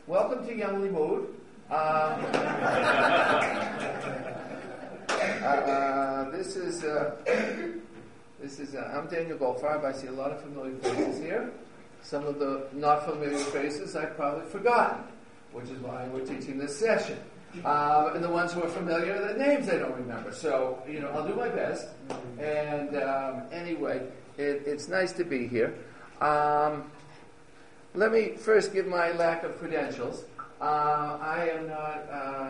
welcome to Young Limud. I'm Daniel Goldfarb. I see a lot of familiar faces here. Some of the not familiar faces I've probably forgotten, which is why we're teaching this session. And the ones who are familiar, the names I don't remember. So, I'll do my best. And anyway, it's nice to be here. Let me first give my lack of credentials. I am not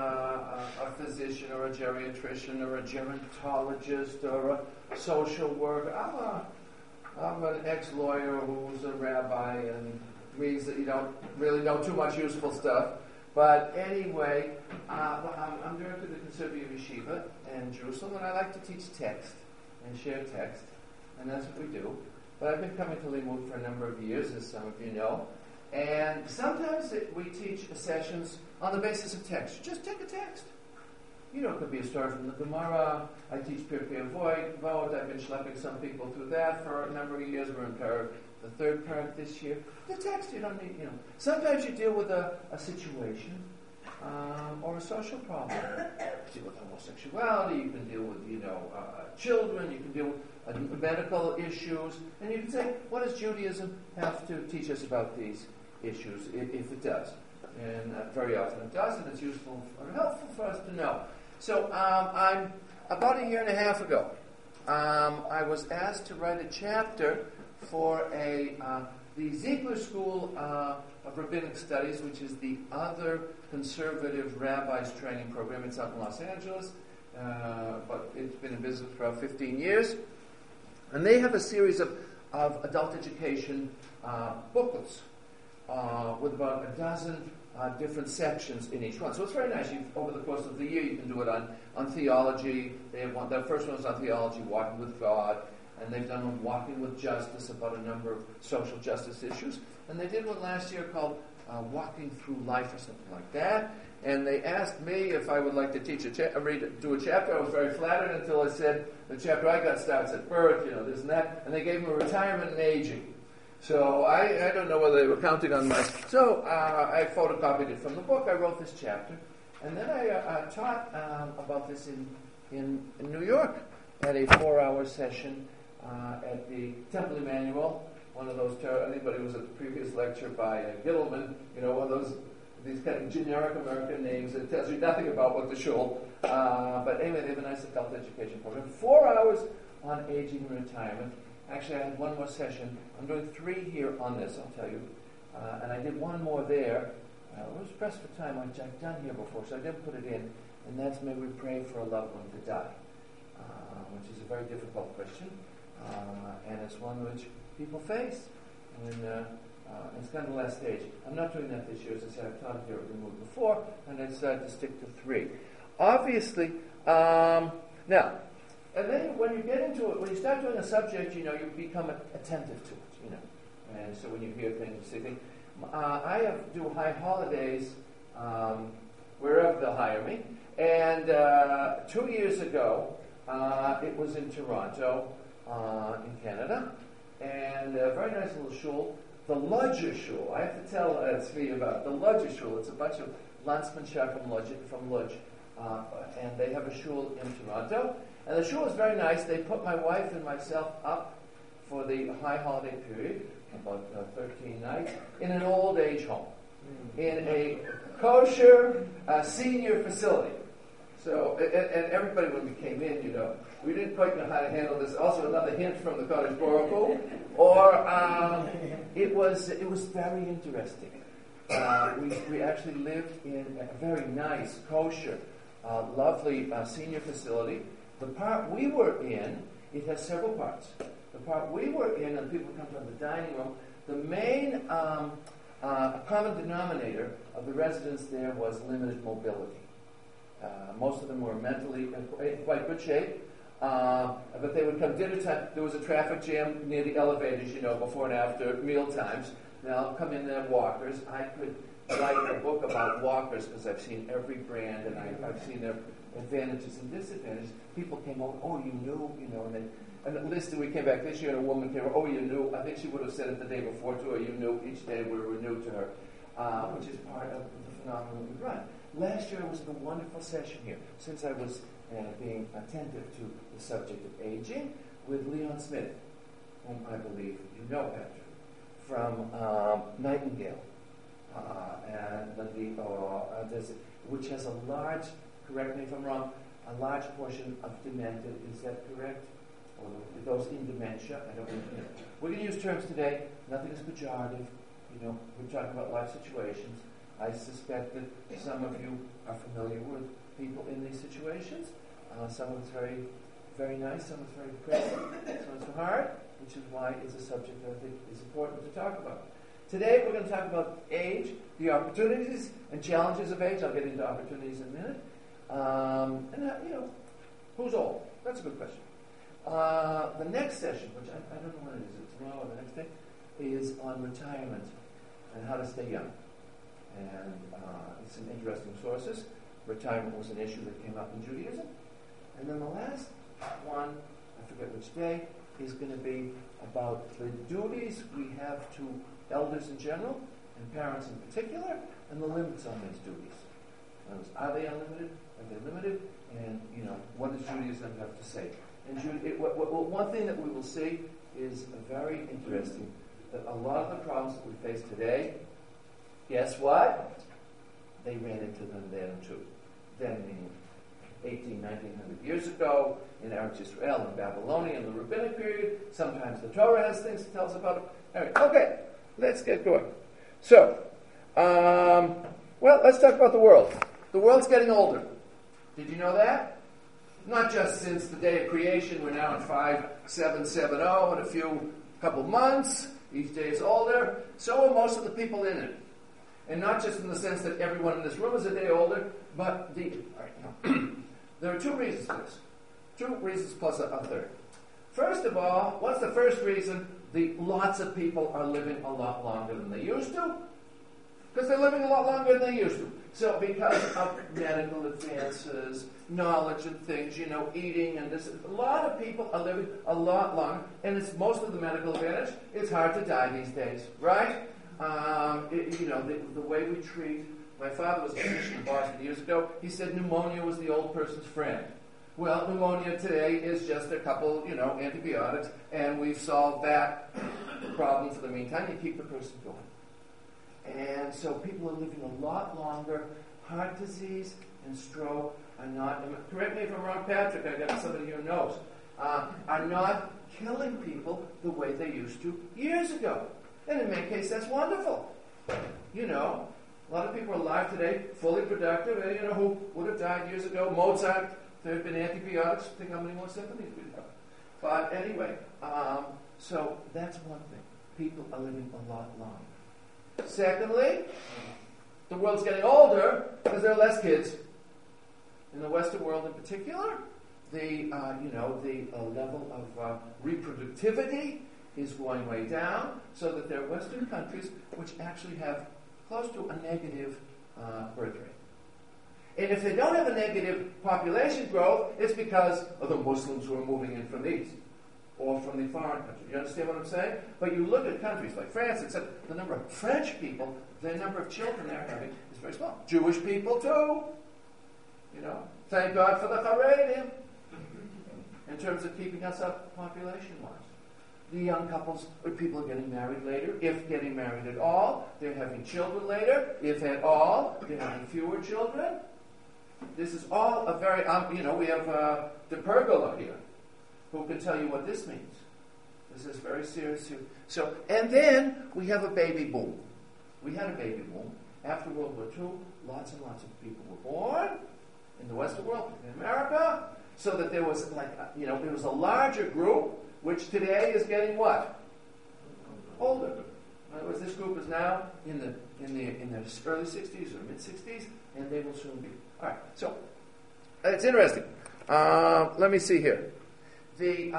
a physician or a geriatrician or a gerontologist or a social worker. I'm an ex-lawyer who's a rabbi, and means that you don't really know too much useful stuff. But anyway, I'm director of the Conservative Yeshiva in Jerusalem, and I like to teach text and share text, and that's what we do. But I've been coming to Limud for a number of years, as some of you know. And sometimes we teach sessions on the basis of text. Just take a text. It could be a story from the Gemara. I teach Pirkei Avot. I've been schlepping some people through that for a number of years. We're in the third parak this year. The text, you don't need, Sometimes you deal with a situation or a social problem. You deal with homosexuality. You can deal with, children. You can deal with medical issues. And you can say, what does Judaism have to teach us about these issues, if it does? And very often it does, and it's useful or helpful for us to know. So I'm about a year and a half ago, I was asked to write a chapter for the Ziegler School of Rabbinic Studies, which is the other conservative rabbis training program. It's out in Los Angeles, but it's been in business for about 15 years. And they have a series of adult education booklets with about a dozen different sections in each one. So it's very nice. Over the course of the year, you can do it on theology. They have their first one was on theology, walking with God. And they've done one, Walking with Justice, about a number of social justice issues. And they did one last year called Walking Through Life or something like that. And they asked me if I would like to teach do a chapter. I was very flattered until I said the chapter I got starts at birth, this and that. And they gave me retirement and aging. So I don't know whether they were counting on my... So I photocopied it from the book. I wrote this chapter. And then I taught about this in New York at a 4-hour session at the Temple Emmanuel, one of those, anybody who was at the previous lecture by Gittleman, one of these kind of generic American names that tells you nothing about what the shul. But anyway, they have a nice adult education program. 4 hours on aging and retirement. Actually, I had one more session. I'm doing 3 here on this, I'll tell you. And I did one more there. I was pressed for time, which I've done here before, so I didn't put it in. And that's May We Pray for a Loved One to Die, which is a very difficult question. And it's one which people face. And it's kind of the last stage. I'm not doing that this year. As I said, I've taught it here at Limud before, and I decided to stick to 3. Obviously, now, and then when you get into it, when you start doing a subject, you become attentive to it, And so when you hear things, you see things. I do high holidays wherever they'll hire me. And 2 years ago, it was in Toronto, in Canada. And a very nice little shul, the Ludger Shul. I have to tell Tzvi about the Ludger Shul. It's a bunch of Landsmanship from Lodz. And they have a shul in Toronto. And the shul is very nice. They put my wife and myself up for the high holiday period, about 13 nights, in an old age home, in a kosher senior facility. So, and everybody when we came in, we didn't quite know how to handle this. Also, another hint from the Kodesh Baruch Hu. Or it was very interesting. We actually lived in a very nice, kosher, lovely senior facility. The part we were in, it has several parts. The part we were in, and people come from the dining room, the main common denominator of the residents there was limited mobility. Most of them were mentally in quite good shape, but they would come dinner time. There was a traffic jam near the elevators, before and after meal times. They'll come in there, walkers. I could write a book about walkers because I've seen every brand and I've seen their advantages and disadvantages. People came over, and at least we came back this year and a woman came over, you knew. I think she would have said it the day before too, or you knew each day we were new to her. which is part of the phenomenon we run. Last year was a wonderful session here, since I was being attentive to the subject of aging, with Leon Smith, whom I believe you know, Patrick, from Nightingale, which has a large, correct me if I'm wrong, a large portion of dementia. Is that correct? Or those in dementia? I don't know. We're going to use terms today. Nothing is pejorative. We're talking about life situations. I suspect that some of you are familiar with people in these situations. Some of it's very, very nice. Some of it's very depressing. Some of it's hard, which is why it's a subject that I think is important to talk about. Today we're going to talk about age, the opportunities and challenges of age. I'll get into opportunities in a minute. Who's old? That's a good question. The next session, which I don't know when it is, tomorrow or the next day, is on retirement and how to stay young. And it's some interesting sources. Retirement was an issue that came up in Judaism. And then the last one, I forget which day, is going to be about the duties we have to elders in general and parents in particular, and the limits on these duties. Are they unlimited? Are they limited? And, what does Judaism have to say? And one thing that we will see is very interesting, that a lot of the problems that we face today, guess what? They ran into them then too. Then, meaning 1900 years ago, in Eretz Israel and Babylonia in the Rabbinic period. Sometimes the Torah has things to tell us about it. Anyway, okay, let's get going. So, let's talk about the world. The world's getting older. Did you know that? Not just since the day of creation. We're now in 5770 in a couple months. Each day is older. So are most of the people in it. And not just in the sense that everyone in this room is a day older, but there are two reasons for this. Two reasons plus a third. First of all, what's the first reason? Lots of people are living a lot longer than they used to. Because they're living a lot longer than they used to. So because of medical advances, knowledge and things, eating and this, a lot of people are living a lot longer, and it's most of the medical advantage. It's hard to die these days, right? The way we treat. My father was a physician in Boston years ago. He said pneumonia was the old person's friend. Well, pneumonia today is just a couple, antibiotics, and we've solved that problem for the meantime. You keep the person going. And so people are living a lot longer. Heart disease and stroke are not, correct me if I'm wrong, Patrick, I got somebody here who knows, are not killing people the way they used to years ago. And in many cases, that's wonderful. A lot of people are alive today, fully productive, and who would have died years ago. Mozart, there have been antibiotics. Think how many more symphonies we'd have. But anyway, so that's one thing. People are living a lot longer. Secondly, the world's getting older because there are less kids. In the Western world in particular, the level of reproductivity is going way down, so that there are Western countries which actually have close to a negative birth rate. And if they don't have a negative population growth, it's because of the Muslims who are moving in from the east or from the foreign countries. You understand what I'm saying? But you look at countries like France, except the number of French people, the number of children they're having is very small. Jewish people too. Thank God for the Haredim in terms of keeping us up population-wise. The young couples, people are getting married later, if getting married at all. They're having children later, if at all. They're having fewer children. This is all a very, we have the pergola here, who can tell you what this means. This is very serious. So, and then we have a baby boom. We had a baby boom. After World War II, lots and lots of people were born in the Western world, in America, so that there was there was a larger group, which today is getting what? Older. In other words, this group is now in the early 60s or mid 60s, and they will soon be. All right. So it's interesting. Let me see here. The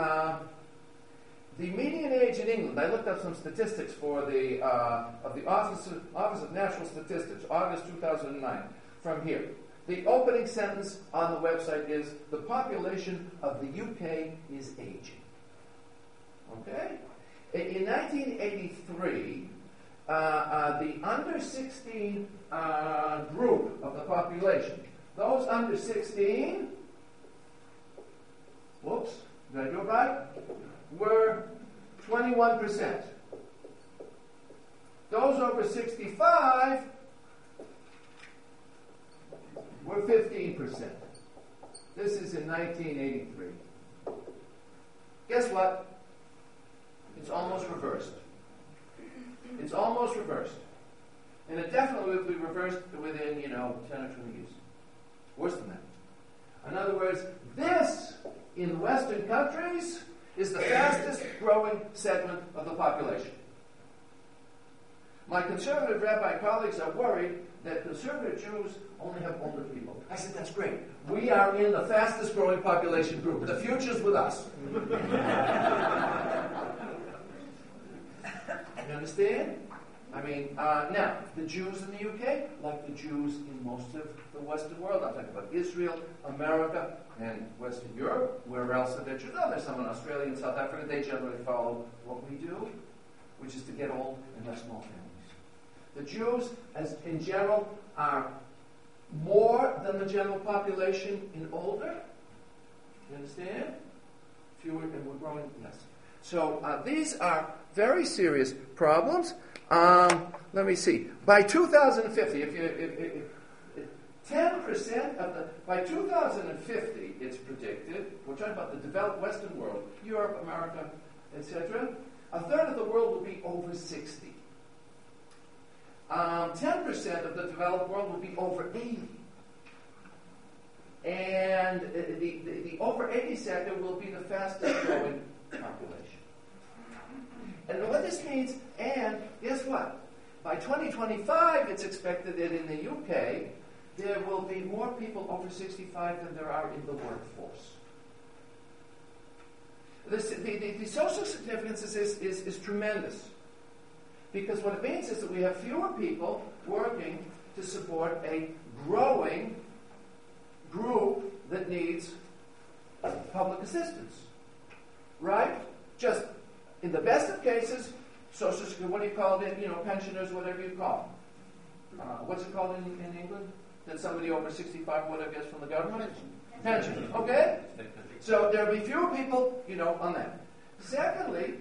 median age in England. I looked up some statistics for the Office of National Statistics, August 2009. From here, the opening sentence on the website is: the population of the UK is aging. Okay? In 1983, the under 16 group of the population, those under 16, whoops, did I do it right? Were 21%. Those over 65 were 15%. This is in 1983. Guess what? It's almost reversed. It's almost reversed. And it definitely will be reversed within, 10 or 20 years. Worse than that. In other words, this, in Western countries, is the fastest growing segment of the population. My conservative rabbi colleagues are worried that conservative Jews only have older people. I said, that's great. We are in the fastest growing population group. The future's with us. You understand? I mean, now, the Jews in the UK, like the Jews in most of the Western world, I'm talking about Israel, America, and Western Europe, where else are there Jews? Oh, there's some in Australia and South Africa. They generally follow what we do, which is to get old and have small families. The Jews, as in general, are more than the general population in older. You understand? Fewer, and we're growing less. So these are very serious problems. Let me see. By 2050, if 10% of the, by 2050, it's predicted, we're talking about the developed Western world, Europe, America, etc., a third of the world will be over 60. 10% of the developed world will be over 80. And the over 80 sector will be the fastest growing population. And what this means, and guess what? By 2025, it's expected that in the UK, there will be more people over 65 than there are in the workforce. The social significance is tremendous. Because what it means is that we have fewer people working to support a growing group that needs public assistance. Right? Just in the best of cases, social security, what do you call it? Pensioners, whatever you call them. What's it called in England? That somebody over 65, whatever gets from the government? Pension. Okay? So there'll be fewer people, on that. Secondly,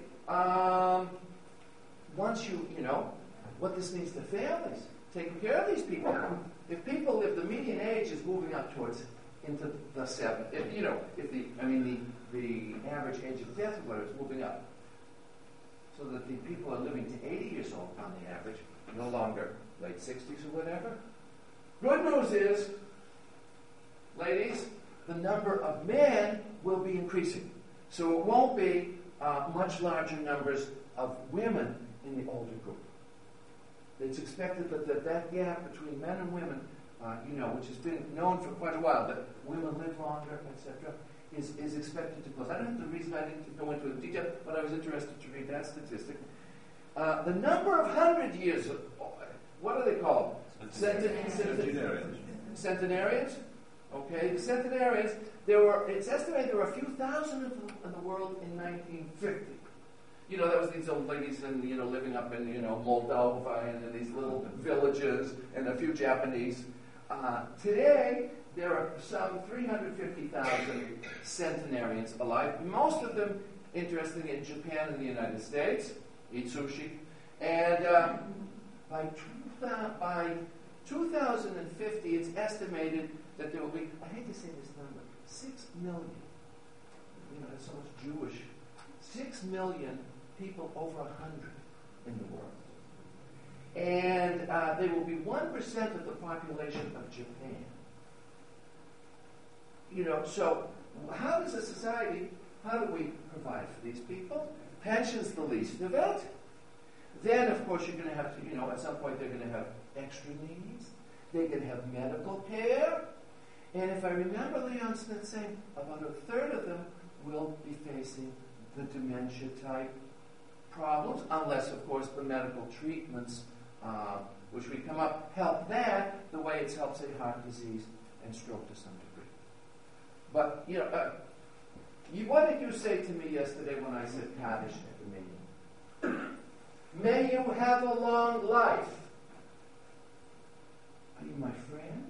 once what this means to families, taking care of these people. If people live, the median age is moving up into the 7. The average age of death, whatever, is moving up. So that the people are living to 80 years old on the average, no longer late 60s or whatever. Good news is, ladies, the number of men will be increasing. So it won't be much larger numbers of women in the older group. It's expected that gap between men and women, which has been known for quite a while, that women live longer, etc., is expected to close. I don't have the reason I didn't go into it in detail, but I was interested to read that statistic. The number of 100 years, what are they called? Centenarians. Okay, the centenarians. It's estimated there were a few thousand in the world in 1950. That was these old ladies and living up in Moldova and in these little villages and a few Japanese. Today there are some 350,000 centenarians alive. Most of them, interestingly, in Japan and the United States, eat sushi. And by 2050, it's estimated that there will be, I hate to say this number, 6 million. It's so much Jewish. 6 million people over 100 in the world. And they will be 1% of the population of Japan. So how does a society, how do we provide for these people? Pension's the least of it. Then, of course, you're going to have to, at some point they're going to have extra needs. They can have medical care. And if I remember Leon Smith saying, about a third of them will be facing the dementia type problems, unless, of course, the medical treatments which we come up help that the way it's helped, say, heart disease and stroke to some degree. But, what did you say to me yesterday when I said Kaddish at the meeting? May you have a long life. Are you my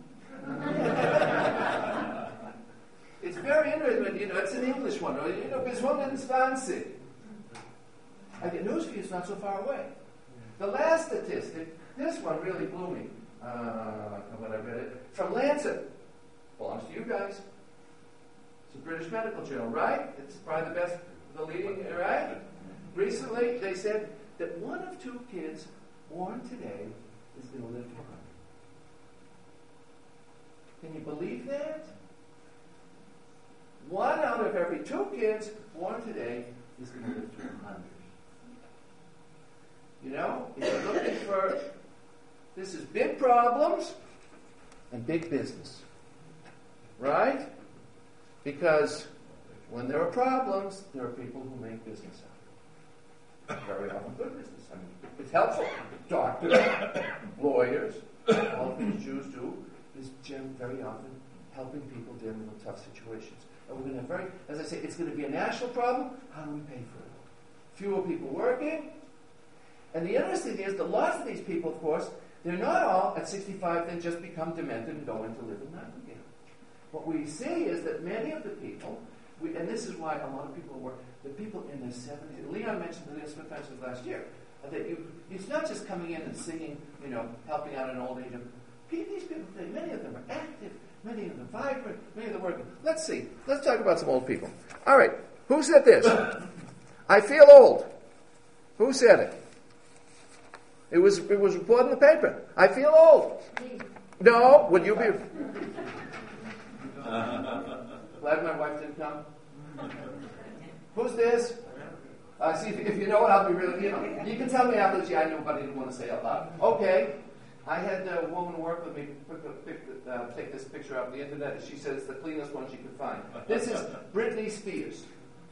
friend? It's very interesting. It's an English one. Gesunden 20. I get news for you, it's not so far away. The last statistic, this one really blew me when I read it. From Lancet. Belongs to you guys. It's a British medical journal, right? It's probably the leading, right? Recently, they said that 1 of 2 kids born today is going to live to 100. Can you believe that? 1 out of every 2 kids born today is going to live to 100. If you're looking for, this is big problems and big business. Right? Because when there are problems, there are people who make business out of it. Very often good business. I mean, it's helpful. Doctors, lawyers, all things Jews do is very often helping people dealing with tough situations. And we're going to as I say, it's going to be a national problem. How do we pay for it? Fewer people working. And the interesting thing is that lots of these people, of course, they're not all at 65 then just become demented and go into live in Nightingale. What we see is that many of the people, and this is why a lot of people work, the people in their 70s, Leon mentioned the Leon Smith Festival last year, that it's not just coming in and singing, helping out in old age. These people, many of them are active, many of them vibrant, many of them working. Let's see. Let's talk about some old people. All right. Who said this? I feel old. Who said it? It was reported in the paper. I feel old. No, would you be? Glad my wife didn't come. Who's this? See, if you know it, I'll be really, You can tell me afterwards, I knew, but I didn't want to say out loud. Okay. I had a woman work with me take this picture off the internet, and she said it's the cleanest one she could find. This is Britney Spears.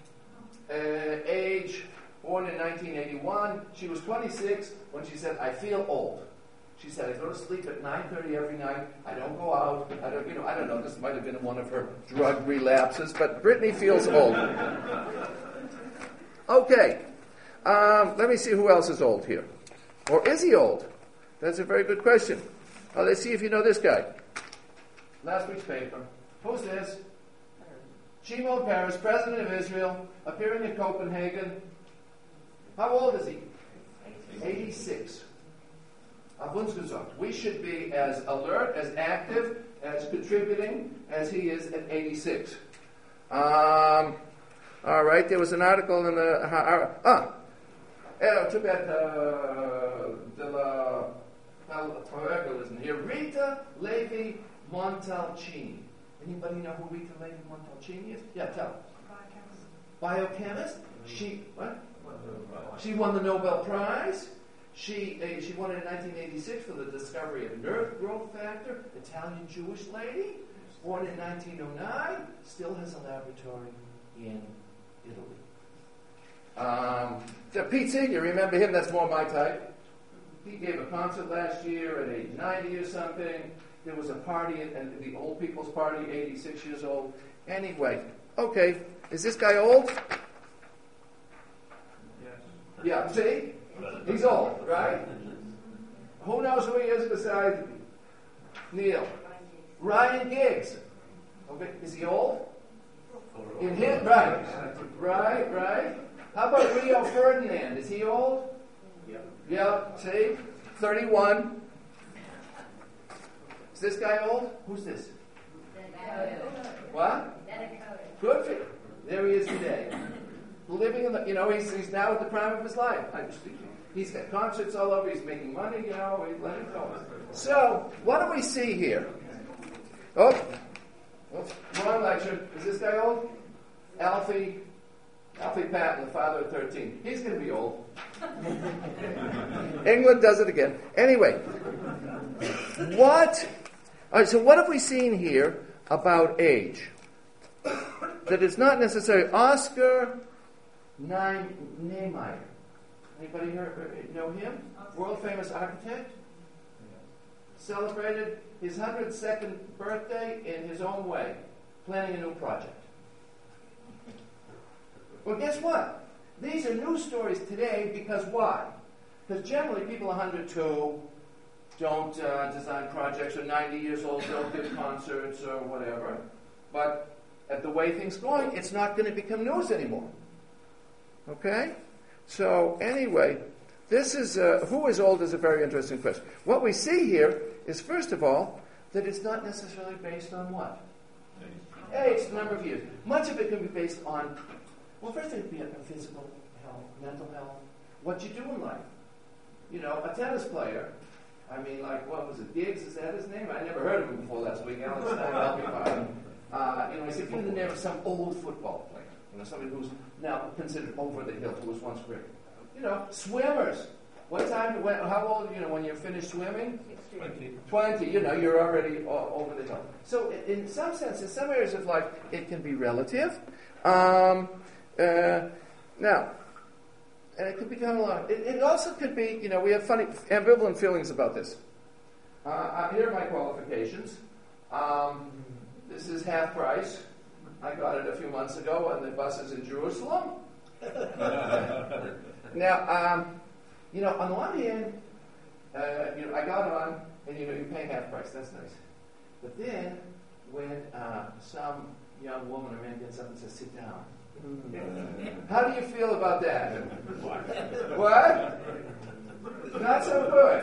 Age, born in 1981. She was 26 when she said, I feel old. She said, I go to sleep at 9:30 every night. I don't go out. I don't know. This might have been one of her drug relapses, but Britney feels old. Okay. Let me see who else is old here. Or is he old? That's a very good question. Let's see if you know this guy. Last week's paper. Who's this? Shimon Peres, president of Israel, appearing in Copenhagen. How old is he? 86. We should be as alert, as active, as contributing as he is at 86. All right, there was an article in the... too bad isn't here. Rita Levi Montalcini. Anybody know who Rita Levi Montalcini is? Yeah, tell. Biochemist. She won the Nobel Prize. She won it in 1986 for the discovery of nerve growth factor. Italian Jewish lady, born in 1909, still has a laboratory in Italy. Pete Seeger, remember him? That's more my type. He gave a concert last year at age 90 or something. There was a party, and the old people's party, 86 years old. Anyway, okay, is this guy old? Yes. Yeah, see? He's old, right? Who knows who he is besides Neil? Ryan Giggs. Okay, is he old? In him, right. Right. How about Rio Ferdinand? Is he old? Yep, see? 31. Is this guy old? Who's this? What? Good for you. There he is today. Living in the, he's now at the prime of his life. He's got concerts all over. He's making money, he's letting go. So, what do we see here? Oh, wrong lecture. Is this guy old? Alfie Patton, the father of 13. He's going to be old. England does it again. Anyway, what? All right, so what have we seen here about age? That is not necessarily Oscar Niemeyer. Anybody here know him? World famous architect. Celebrated his 102nd birthday in his own way, planning a new project. Well, guess what? These are news stories today because why? Because generally people 102 don't design projects, or 90 years old don't give concerts or whatever. But at the way things are going, it's not going to become news anymore. Okay? So anyway, this is, who is old is a very interesting question. What we see here is, first of all, that it's not necessarily based on what? Age, the number of years. Much of it can be based on, well, first it would be a physical health, mental health, what you do in life. You know, a tennis player, I mean, like, what was it, Giggs, is that his name? I never heard of him before last week. Alex Stein helped me find him. You know, he said, give me the name of some old football player. You know, somebody who's now considered over the hill, who was once great. You know, swimmers. What time, how old, you know, when you finish swimming? 20, you know, you're already over the hill. So in some sense, in some areas of life, it can be relative. Now, and it could become a lot. It also could be, you know, we have funny, ambivalent feelings about this. Here are my qualifications. This is half price. I got it a few months ago on the buses in Jerusalem. Now, you know, on the one hand, you know, I got on, and you know, you're paying half price. That's nice. But then, when some young woman or man gets up and says, "Sit down," how do you feel about that? What? Not so good.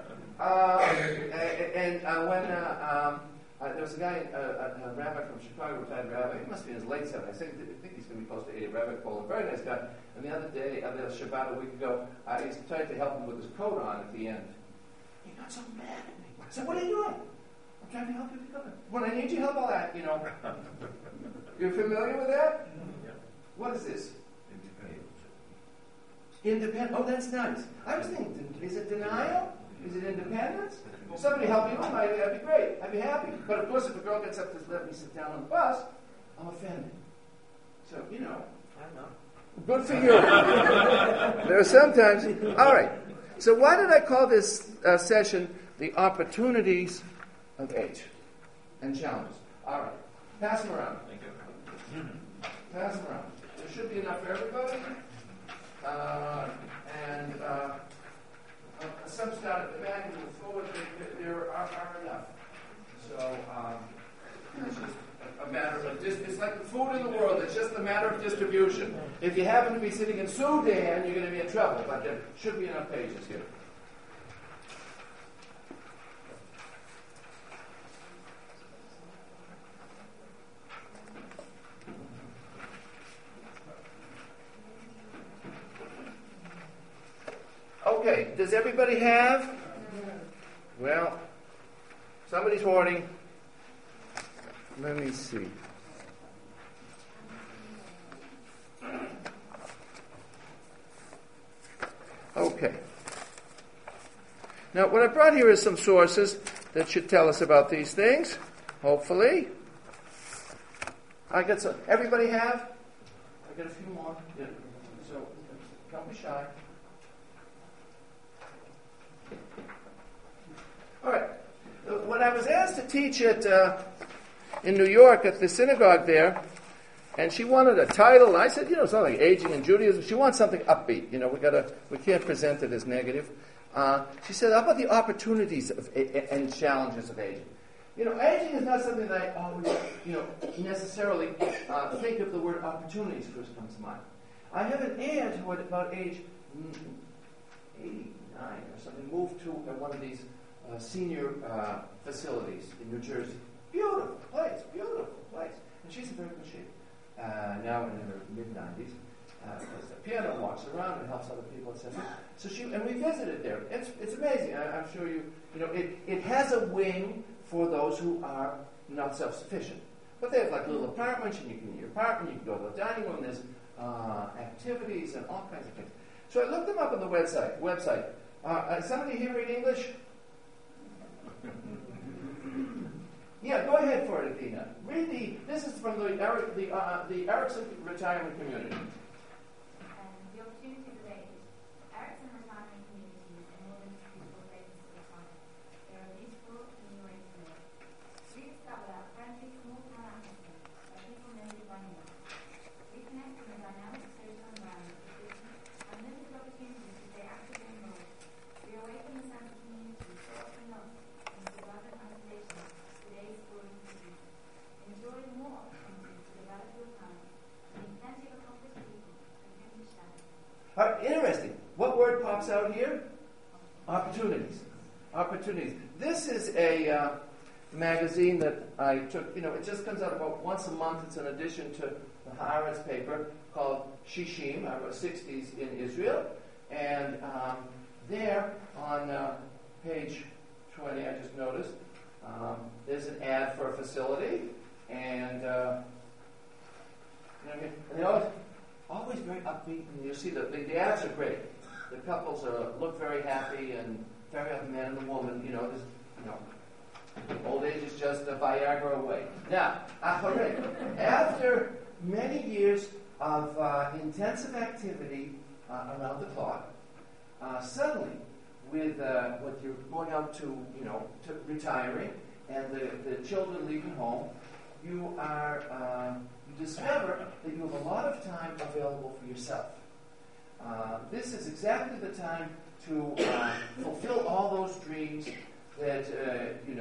When there was a guy, a rabbi from Chicago, retired rabbi. He must be in his late 70s. I think he's going to be close to 80. Rabbi Paul, a very nice guy. And the other day, the Shabbat a week ago, I was trying to help him with his coat on at the end. He got so mad at me. I said, "What are you doing?" "I'm trying to help you with the coat. When I need your help, I'll act, you know." You're familiar with that? Yeah. What is this? Independent. Oh, that's nice. I was thinking, is it denial? Is it independence? Somebody help me with my, that'd be great. I'd be happy. But of course, if a girl gets up to let me sit down on the bus, I'm offended. So, you know. I know. Good for you. There are sometimes. All right. So why did I call this session the opportunities of age and challenges? All right. Pass them around. Thank you. Pass them around. There should be enough for everybody. Some start at the back and move forward. There are enough. So it's just a matter of it's like the food in the world. It's just a matter of distribution. If you happen to be sitting in Sudan, you're going to be in trouble. But there should be enough pages here. Okay, does everybody have? Well, somebody's hoarding. Let me see. Okay. Now, what I brought here is some sources that should tell us about these things, hopefully. I got some. Everybody have? I got a few more. Yeah. So, don't be shy. All right. When I was asked to teach it in New York at the synagogue there, and she wanted a title, I said, you know, it's not like aging in Judaism. She wants something upbeat. You know, we can't present it as negative. She said, how about the opportunities and challenges of aging? You know, aging is not something that I always, you know, necessarily think of the word opportunities first comes to mind. I have an aunt who at about age 89 or something moved to one of these senior facilities in New Jersey. Beautiful place. And she's in very good shape. Now in her mid-90s. Plays the piano, walks around, and helps other people, etc. So we visited there. It's amazing. I'm sure you know, it has a wing for those who are not self-sufficient. But they have like little apartments, and you can in your apartment, you can go to the dining room, there's activities and all kinds of things. So I looked them up on the website. Somebody here read English? Yeah, go ahead for it, Athena. This is from the Erickson Retirement Community. The opportunity of age. Erickson Retirement Communities in northern peaceful places of retirement. They are beautiful and new ways to live. Rediscover that friendly small town atmosphere where people know you by name. Reconnect in a dynamic social environment with business and limited opportunities to stay actively involved. Opportunities. This is a magazine that I took. It just comes out about once a month. It's an addition to the Haaretz paper called Shishim, 60s in Israel. And there on page 20, I just noticed, there's an ad for a facility. And they're always very upbeat. And you see the ads are great. The couples look very happy and very happy, man and the woman. Old age is just a Viagra away. Now, after many years of intensive activity around the clock, suddenly, with you're going out to retiring and the children leaving home, you discover that you have a lot of time available for yourself. This is exactly the time to fulfill all those dreams that in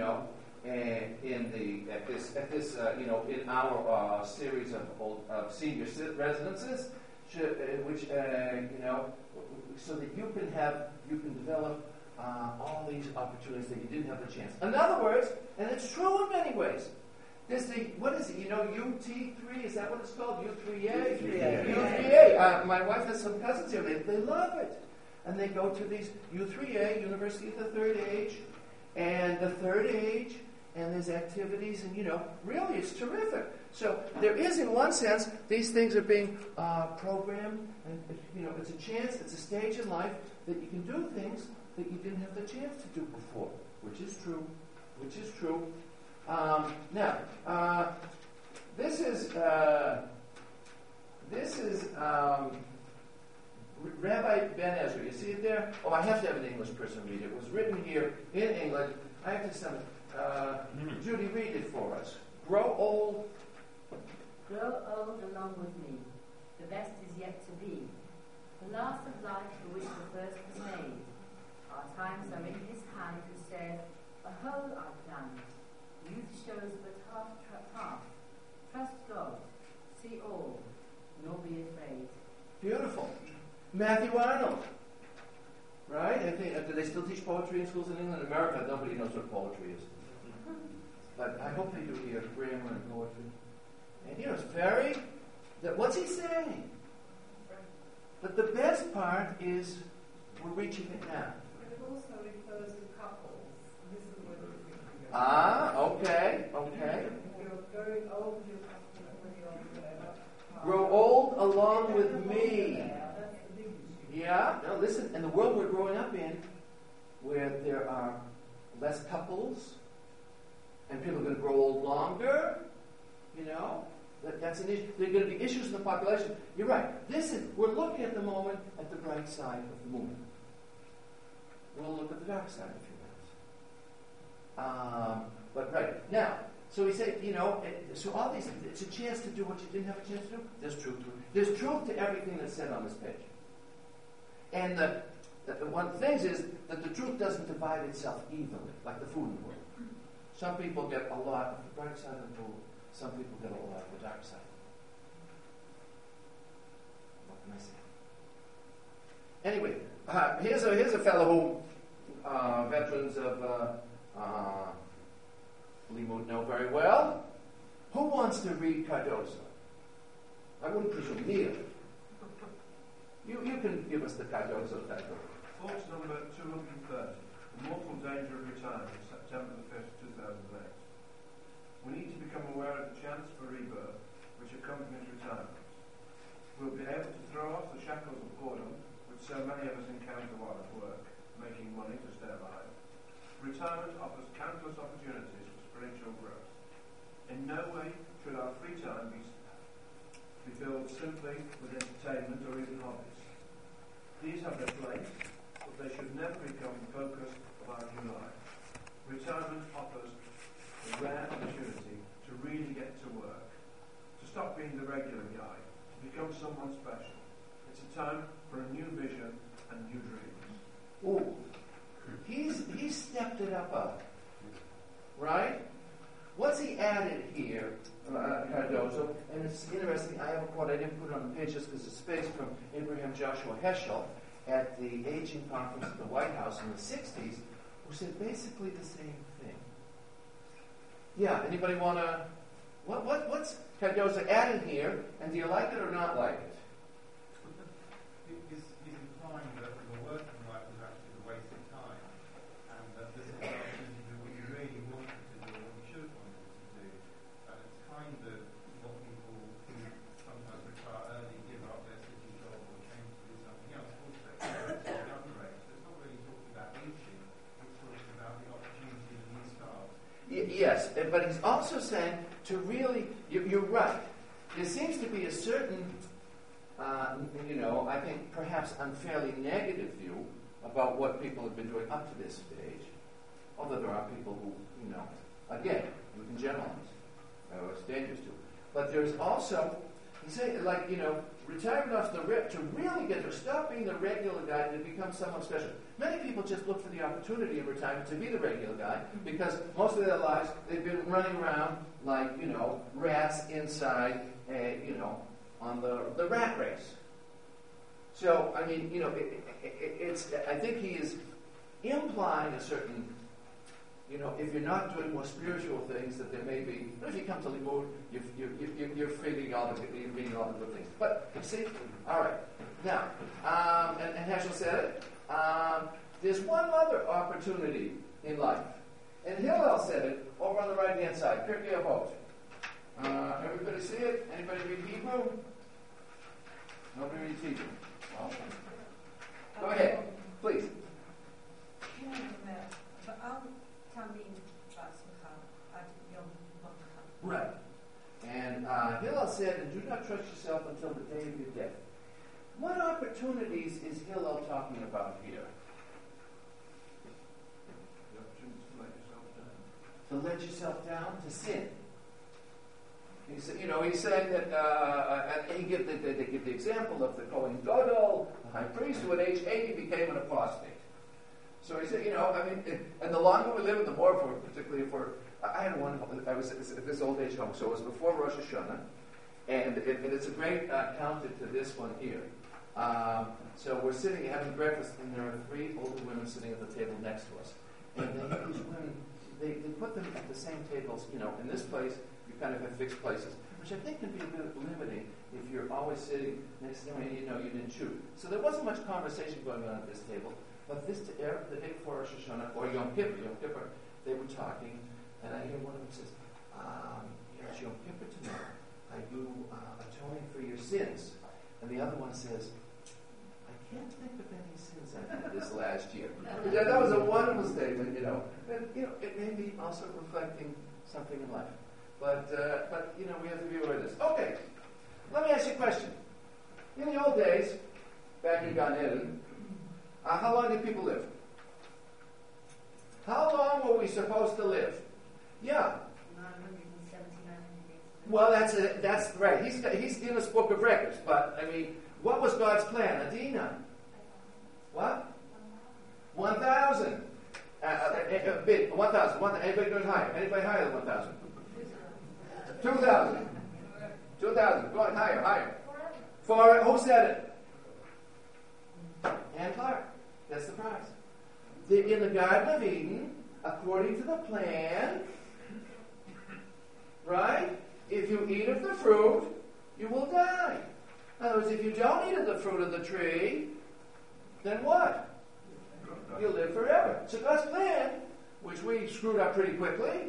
our series of senior residences, which so that you can develop all these opportunities that you didn't have the chance. In other words, and it's true in many ways. There's what is it? UT3, is that what it's called? U3A? U3A. My wife has some cousins here. They love it. And they go to these U3A, University of the Third Age, and the Third Age, and there's activities, and really it's terrific. So there is, in one sense, these things are being programmed, and it's a chance, it's a stage in life that you can do things that you didn't have the chance to do before, which is true. Now, this is Rabbi Ben Ezra. You see it there? Oh, I have to have an English person read it. It was written here in England. I have to send it. Judy, read it for us. Grow old along with me. The best is yet to be. The last of life for which the first was made. Our times are in his hand who said, a whole I planned. Youth shows but half. Trust God. See all. Nor be afraid. Beautiful. Matthew Arnold. Right? I think, do they still teach poetry in schools in England? In America, nobody knows what poetry is. But I hope they do here, grammar and poetry. And it's very... What's he saying? But the best part is we're reaching it now. It also refers to couples. This is what we're thinking about. Okay. You're growing old, when you're Grow old along with me. That's the big issue. Yeah. Now listen, in the world we're growing up in, where there are less couples, and people are going to grow old longer, that's an issue. There are going to be issues in the population. You're right. We're looking at the moment at the bright side of the moon. We'll look at the dark side in a few minutes. But right now, so we say, so all these, it's a chance to do what you didn't have a chance to do. There's truth to it. There's truth to everything that's said on this page. And one of the things is that the truth doesn't divide itself evenly, like the food in the world. Some people get a lot of the bright side of the food. Some people get a lot of the dark side. What can I say? Anyway, here's a fellow who veterans of Limud know very well. Who wants to read Cardozo? I wouldn't presume Neil. You can give us the Cardozo title. Thoughts number 230. The Mortal Danger of Retirement, September the 5th, 2008. We need to become aware of the chance for rebirth which accompanies retirement. We'll be able to throw off the shackles of boredom which so many of us encounter while at work, making money to stay alive. Retirement offers countless opportunities for spiritual growth. In no way should our free time be filled simply with entertainment or even hobbies. These have their place, but they should never become the focus of our new life. Retirement offers a rare opportunity to really get to work, to stop being the regular guy, to become someone special. It's a time for a new vision and new dreams. Ooh, he's stepped it up, right? What's he added here, Cardozo? And it's interesting, I have a quote, I didn't put it on the page just because of space, from Abraham Joshua Heschel. at the aging conference at the White House in the 60s who said basically the same thing. Yeah, anybody want to... What's Cardozo adding here, and do you like it or not like it? He's implying that the working life is actually a waste of time, and that this is an opportunity to do what you really wanted to do, or what you should have wanted to do. And it's kind of what people who sometimes retire early, give up their city job, or change to do something else, also underrate. So it's not really talking about aging, it's talking about the opportunity of new starts. Yes, but he's also saying to really, you're right. There seems to be a certain, I think perhaps unfairly negative view about what people have been doing up to this stage. Although there are people who, again, you can generalize. It's dangerous to. But there's also, he's saying, retirement off the rip to really get to stop being the regular guy and to become someone special. Many people just look for the opportunity in retirement to be the regular guy because most of their lives they've been running around like, rats inside on the rat race. So, I mean, I think he is implying a certain, if you're not doing more spiritual things, that there may be, but if you come to Limud, you're feeling all the good things. But, see, all right. Now, and Heschel said it, there's one other opportunity in life. And Hillel said it over on the right-hand side, Pirkei Avot. Everybody see it? Anybody read Hebrew? Nobody reads Hebrew. Well, go ahead, please. Right. And Hillel said, and do not trust yourself until the day of your death. What opportunities is Hillel talking about here? The opportunity to let yourself down. To let yourself down, to sin. He's saying that, and they give the example of the Kohen Gadol, the high priest, who at age 80 became an apostate. So he said, and the longer we live, the more, particularly if I had one, I was at this old age home, so it was before Rosh Hashanah, and it's a great counter to this one here. So we're sitting, having breakfast, and there are 3 older women sitting at the table next to us. And these women, they put them at the same tables, in this place, you kind of have fixed places, which I think can be a bit limiting if you're always sitting next to them and you didn't choose. So there wasn't much conversation going on at this table, but the day before Rosh Hashanah, or Yom Kippur, they were talking, and I hear one of them says, it's Yom Kippur tomorrow. Are you atoning for your sins? And the other one says, I can't think of any sins I did this last year. Yeah, that was a wonderful statement, And, it may be also reflecting something in life. But we have to be aware of this. Okay, let me ask you a question. In the old days, back in Gan Eden, how long did people live? How long were we supposed to live? Yeah. 979 years. Well, that's right. He's in this book of records. But, what was God's plan? Adina? What? 1,000. 1,000. Anybody going higher? Anybody higher than 1,000? 2,000. 2,000. Go on, higher. Who said it? Ann Clark. That's the prize. In the Garden of Eden, according to the plan, right? If you eat of the fruit, you will die. In other words, if you don't eat of the fruit of the tree, then what? You live forever. So God's plan, which we screwed up pretty quickly,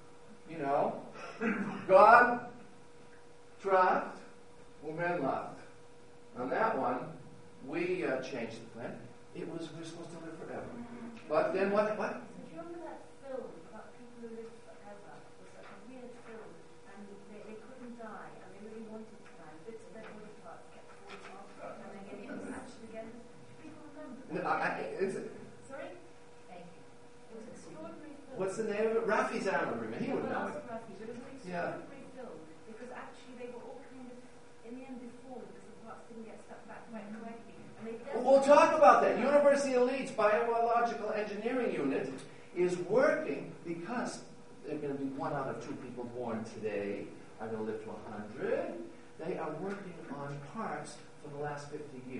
God trapped, woman laughed. On that one, we changed the plan. We're supposed to live forever. But then what? Do you remember that film about people who lived forever? It was like a weird film, and they couldn't die, and they really wanted to die. Bits of their body parts kept falling off, and then getting attached again. People remember? Sorry? Thank you. It was an extraordinary film. What's the name of it? Rafi's armor agreement. He would know it. It was an extraordinary film, because actually they were all kind of, in the end, deformed, because the parts didn't get stuck back quite correctly. And they We'll talk about that. University of Leeds Biological Engineering Unit is working because there are going to be 1 out of 2 people born today are going to live to 100. They are working on parts for the last 50 years.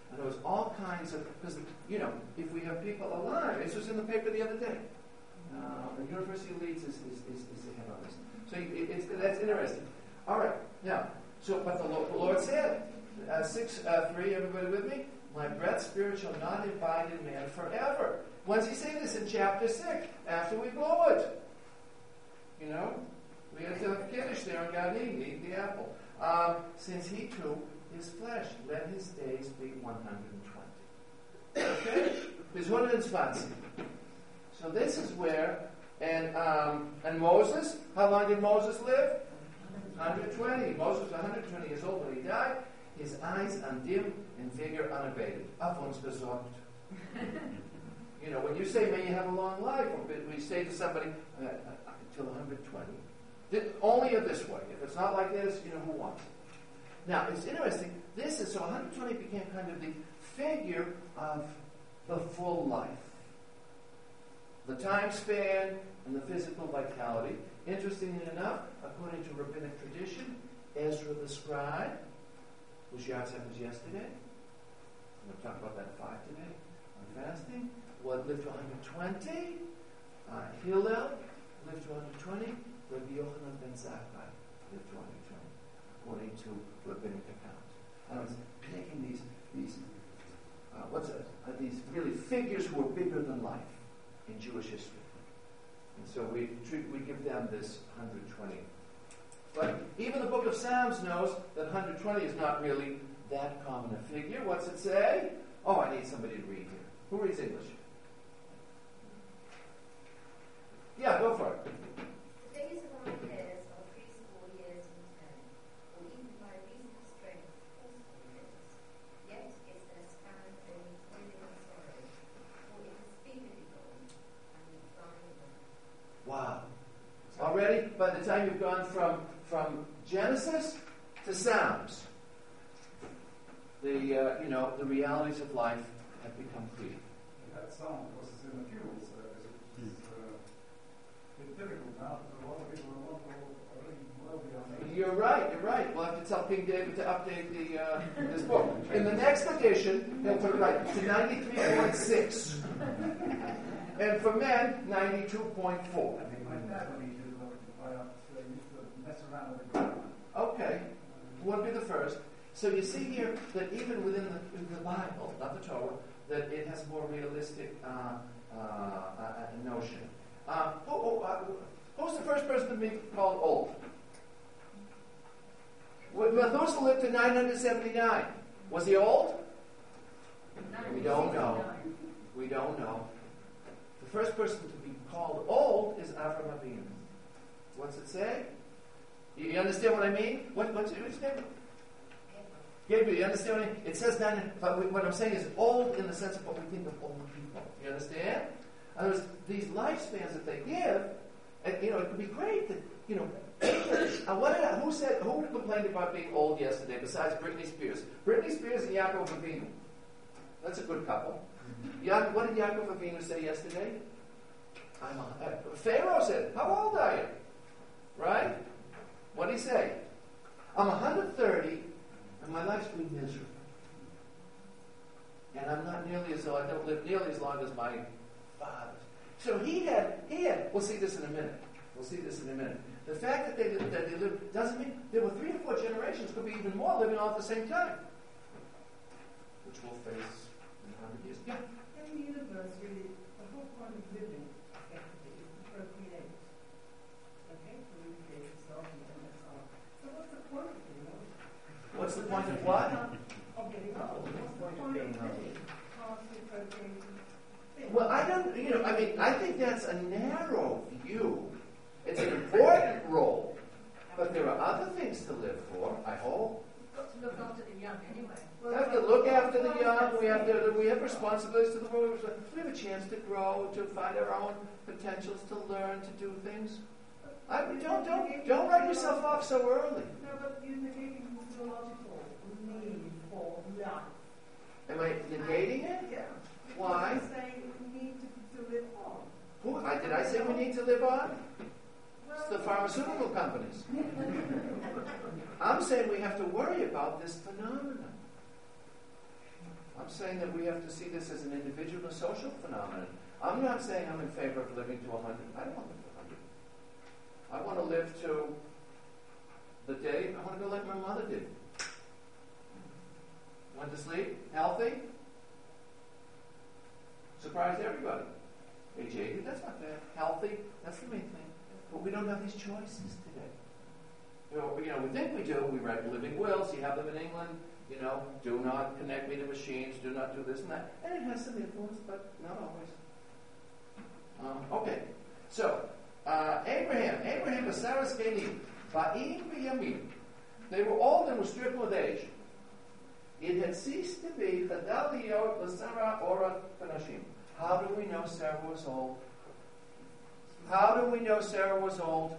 And there was all kinds of, because, you know, if we have people alive, this was in the paper the other day. The University of Leeds is ahead on this. So that's interesting. All right, now, but the Lord said, 6:3, everybody with me? My breath spirit shall not abide in man forever. When's he say this? In chapter 6, after we blow it. You know? We had to finish there and got eat the apple. Since he too is flesh, let his days be 120. Okay? Bis 120. So this is where, and Moses, how long did Moses live? 120. Moses was 120 years old when he died. His eyes undimmed and vigor unabated. Auf uns besorgt. You know, when you say, may you have a long life, or we say to somebody, until 120, only this way. If it's not like this, you know, who wants it? Now, it's interesting. This is, so 120 became kind of the figure of the full life. The time span and the physical vitality. Interestingly enough, according to rabbinic tradition, Ezra the scribe, whose yahrzeit was yesterday, we'll talk about that 5 today, on fasting, lived to 120. Hillel lived to 120. Rabbi Yochanan ben Zakkai lived to 120, according to rabbinic account. I was picking these really figures who were bigger than life in Jewish history. And so we give them this 120. But even the book of Psalms knows that 120 is not really that common a figure. What's it say? Oh, I need somebody to read here. Who reads English? Yeah, go for it. The days of our years are 80 years and 10, or even by reason of strength, 40 years. Yet is their span only toiling and sorrow, for it is speedily gone, and we fly away. Wow. Already, by the time you've gone from Genesis to Psalms, the realities of life have become clear. That song, of course, is in the funeral service. It's difficult now because a lot of people are already well beyond. You're right. We'll have to tell King David to update this book. In the next edition, he'll put it right to 93.6. And for men, 92.4. I think my dad, when he used to mess around with the grammar. Okay. What would be the first? So you see here that even within the Bible, not the Torah, that it has more realistic notion. Who's the first person to be called old? Methuselah lived to 979. Was he old? We don't know. The first person to be called old is Avraham Avinu. What's it say? You understand what I mean? What's his name? Gabriel, you understand what I mean? It says that, but what I'm saying is old in the sense of what we think of old people. You understand? In other words, these lifespans that they give, and, it could be great that, who complained about being old yesterday besides Britney Spears? Britney Spears and Yaakov Avinu. That's a good couple. What did Yaakov Avinu say yesterday? Pharaoh said, how old are you? Right? What did he say? I'm 130 and my life's been miserable. And I'm not nearly as old, I don't live nearly as long as my fathers. So he had, we'll see this in a minute. The fact that they lived doesn't mean there were 3 or 4 generations, could be even more, living all at the same time. Which we'll face in 100 years. Yeah? In the universe, really, the whole point of living effectively is to procreate. Okay? To recreate itself and that's all. So what's the point of being old? What's the point of what? Of getting old. What's the point of living? Constantly procreating. Well, I think that's a narrow view. It's an important role. But there are other things to live for, I hope. Got to look after the young anyway. We have to look after the young. We have responsibilities to the world. We have a chance to grow, to find our own potentials, to learn, to do things. Don't write yourself off so early. No, but you're negating the physiological need for life. Am I negating it? Yeah. Why? You're saying we need to live on. Did I say we need to live on? It's the pharmaceutical companies. I'm saying we have to worry about this phenomenon. I'm saying that we have to see this as an individual and social phenomenon. I'm not saying I'm in favor of living to 100. I don't want to live to 100. I want to live to the day, I want to go like my mother did. Went to sleep, healthy, surprised everybody. Age 80, that's not bad. Healthy, that's the main thing. But we don't have these choices today. We think we do. We write living wills. You have them in England. Do not connect me to machines. Do not do this and that. And it has some influence, but not always. Okay. So, Abraham was Sarah's Kenim. Ba'im v'yamim. They were old and were stricken with age. It had ceased to be Chadal liyot l'Sarah ora Panashim. How do we know Sarah was old? How do we know Sarah was old?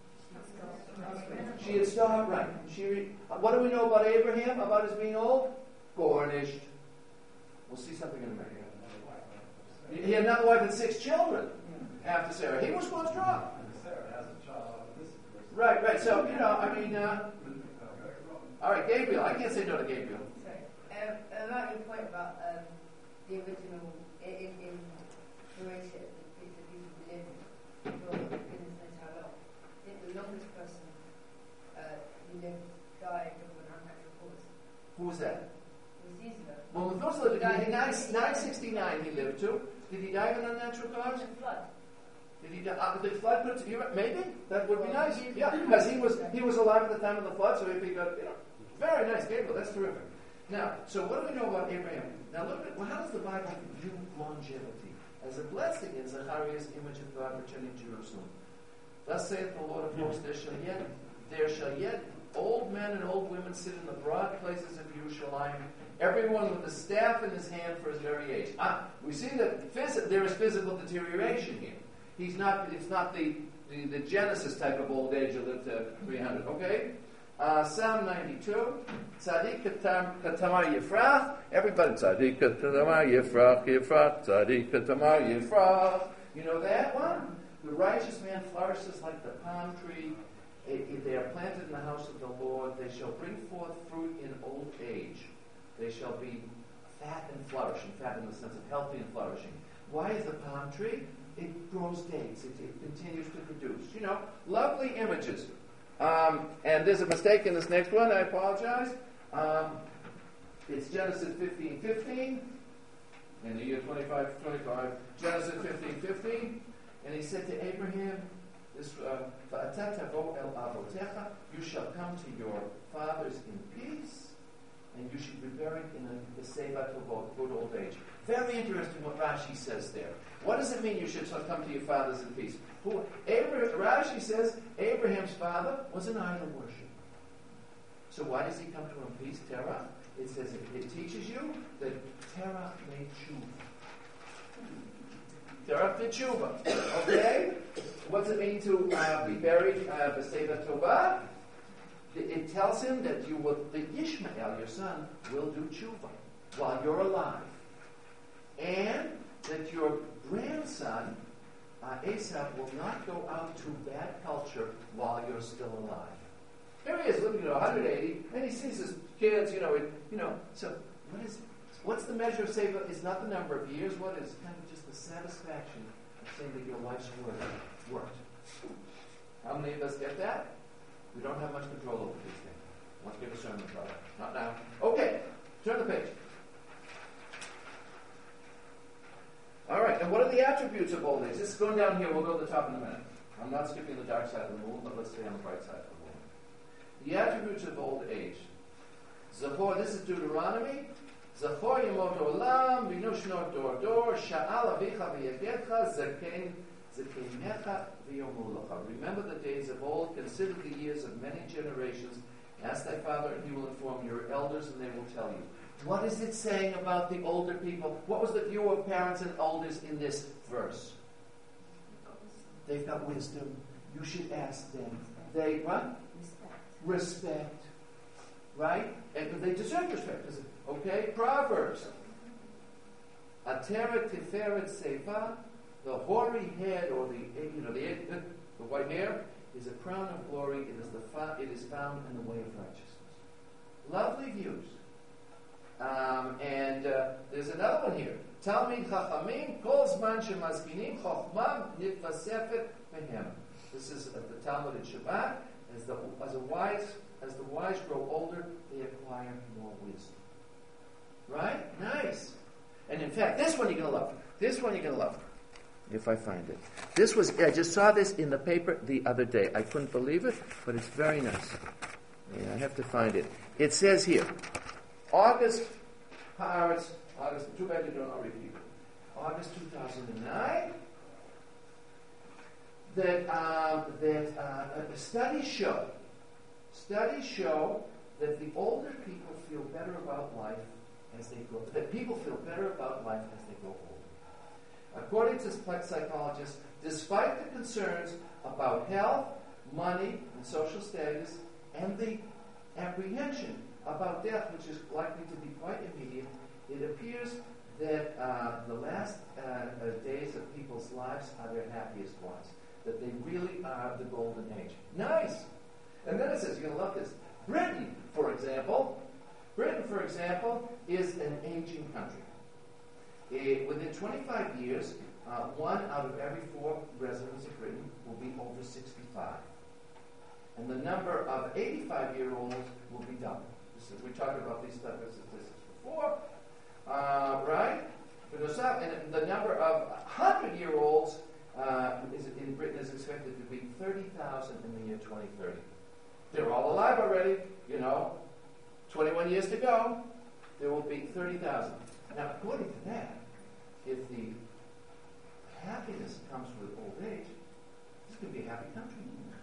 She had stopped, right. What do we know about Abraham, about his being old? Gornished. We'll see something in a minute. He had another wife and 6 children after Sarah. He was going strong. Sarah has a child. Right. So, all right, Gabriel. I can't say no to Gabriel. Sorry. I like your point about the original in Croatia, the people who lived for goodness knows how long. I think the longest person who died of an unnatural cause. Who was that? Was Israel. Well, Methuselah lived 969 he lived to. Did he die of an unnatural cause? The flood. Did he die? The flood put maybe? That would be nice. Yeah, because he was alive at the time of the flood, so if he got, very nice, Gabriel, that's terrific. Now, so what do we know about Abraham? Now look at, how does the Bible view longevity? As a blessing in Zechariah's image of God returning to Jerusalem. Thus saith the Lord of hosts, there shall yet old men and old women sit in the broad places of Yerushalayim, everyone with a staff in his hand for his very age. We see that there is physical deterioration here. It's not the Genesis type of old age who lived to 300. Okay? Psalm 92. Tzadik katamar yifrach. Everybody, tzadik katamar yifrach, tzadik katamar yifrach. You know that one? The righteous man flourishes like the palm tree. If they are planted in the house of the Lord, they shall bring forth fruit in old age. They shall be fat and flourishing. Fat in the sense of healthy and flourishing. Why is the palm tree? It grows dates. It continues to produce. Lovely images. And there's a mistake in this next one. I apologize. It's Genesis 15:15. In the year 25. Genesis 15:15. And he said to Abraham, you shall come to your fathers in peace, and you should be buried in the Seva Tovot, good old age. Very interesting what Rashi says there. What does it mean you should come to your fathers in peace? Rashi says Abraham's father was an idol worshiper. So why does he come to him in peace? Terah. It says it teaches you that Terah made tshuva. Terah did tshuva. Okay? What's it mean to be buried b'seva tovah? It tells him that Ishmael, your son, will do tshuva while you're alive. And that your grandson, Esau, will not go out to bad culture while you're still alive. Here he is, looking at 180, and he sees his kids, So what's the measure of seva? Is not the number of years. What is kind of just the satisfaction of saying that your life's worked. How many of us get that? We don't have much control over these things. I want to give a sermon about it. Not now. Okay, turn the page. All right, and what are the attributes of old age? This is going down here. We'll go to the top in a minute. I'm not skipping the dark side of the moon, but let's stay on the bright side of the moon. The attributes of old age. Zachor, this is Deuteronomy. Zachor yemoto olam, v'nu shnot dor dor, sha'al avicha v'yegedcha, zekenecha v'yomulacha. Remember the days of old, consider the years of many generations. Ask thy father, and he will inform your elders, and they will tell you. What is it saying about the older people? What was the view of parents and elders in this verse? They've got wisdom. You should ask them. They, what? Respect. Right? And they deserve respect. Okay? Proverbs. Ateret tiferet seva. The hoary head, or the white hair, is a crown of glory. It is found in the way of righteousness. Lovely views. And there's another one here. Talmid Chachamim Kol Zman Shemazkinim Chochmam Nitvasefet Mehem. This is at the Talmud at Shabbat. As the wise grow older, they acquire more wisdom. Right? Nice. And in fact, this one you're going to love. This one you're going to love. If I find it. I just saw this in the paper the other day. I couldn't believe it, but it's very nice. Yeah, I have to find it. It says here, August, too bad you don't already read it. August 2009, that studies show that the older people feel better about life as they grow. That people feel better about life as they grow older. According to psychologists, despite the concerns about health, money, and social status, and the apprehension about death, which is likely to be quite immediate, it appears that the last days of people's lives are their happiest ones. That they really are the golden age. Nice! And then it says, you're going to love this. Britain, for example, is an aging country. Within 25 years, 1 out of every 4 residents of Britain will be over 65. And the number of 85-year-olds will be double. We talked about these statistics before, right? And the number of 100-year-olds in Britain is expected to be 30,000 in the year 2030. They're all alive already, 21 years to go. There will be 30,000. Now, according to that, if the happiness comes with old age, this could be a happy country.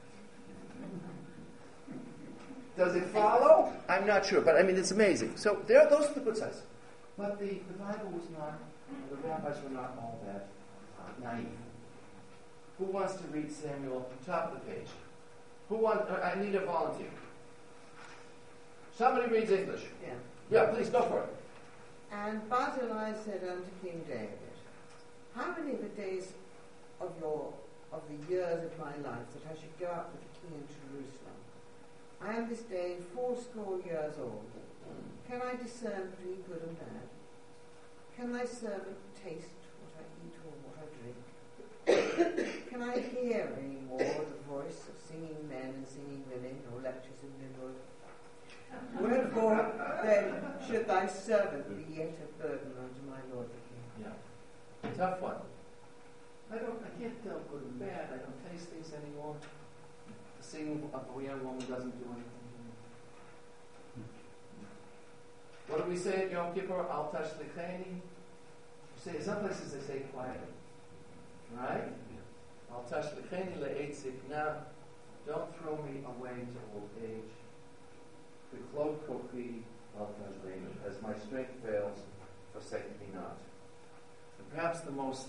Does it follow? I'm not sure, but it's amazing. So those are the good sides. But the Bible was not, the rabbis were not all that naive. Who wants to read Samuel, top of the page? I need a volunteer. Somebody reads English. Yeah, please, go for it. And Barzillai said unto King David, how many of the days of the years of my life that I should go up with the king in Jerusalem? I am this day 80 years old. Can I discern between good and bad? Can thy servant taste what I eat or what I drink? Can I hear any more the voice of singing men and singing women, or lectures in Nimrod? Wherefore then should thy servant be yet a burden unto my lord the king? Yeah. Tough one. I can't tell good and bad. I don't taste things anymore. The singing of a young woman doesn't do anything to me. What do we say at Yom Kippur? Al tash licheni. Some places they say quietly. Right? Al tash licheni le'et zikna. Don't throw me away to old age. V'klod kochi al tashleinu. As my strength fails, forsake me not. And perhaps the most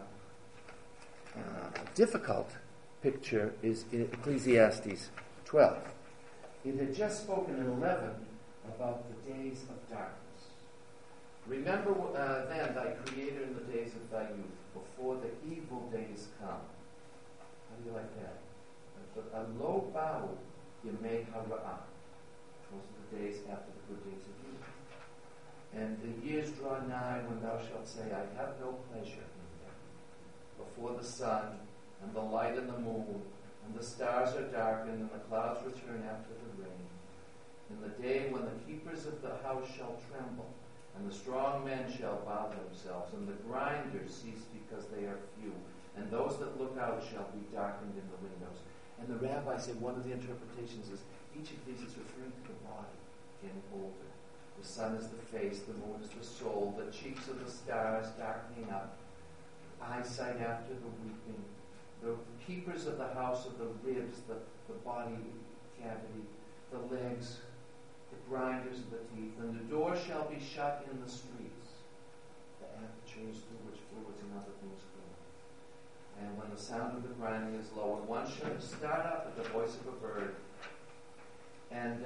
difficult picture is in Ecclesiastes 12. It had just spoken in 11 about the days of darkness. Remember then thy Creator in the days of thy youth, before the evil days come. How do you like that? A low bow yemei hara'ah. Those are the days after the good days of youth. And the years draw nigh when thou shalt say, I have no pleasure in them. Before the sun, and the light and the moon, and the stars are darkened, and the clouds return after the rain. In the day when the keepers of the house shall tremble, and the strong men shall bow themselves, and the grinders cease because they are few, and those that look out shall be darkened in the windows. And the rabbi said one of the interpretations is each of these is referring to the body getting older. The sun is the face, the moon is the soul, the cheeks of the stars darkening up, eyesight after the weeping, the keepers of the house of the ribs, the body cavity, the legs, the grinders of the teeth, and the door shall be shut in the streets, the apertures through which fluids and other things go. And when the sound of the grinding is low, and one shall start up at the voice of a bird, and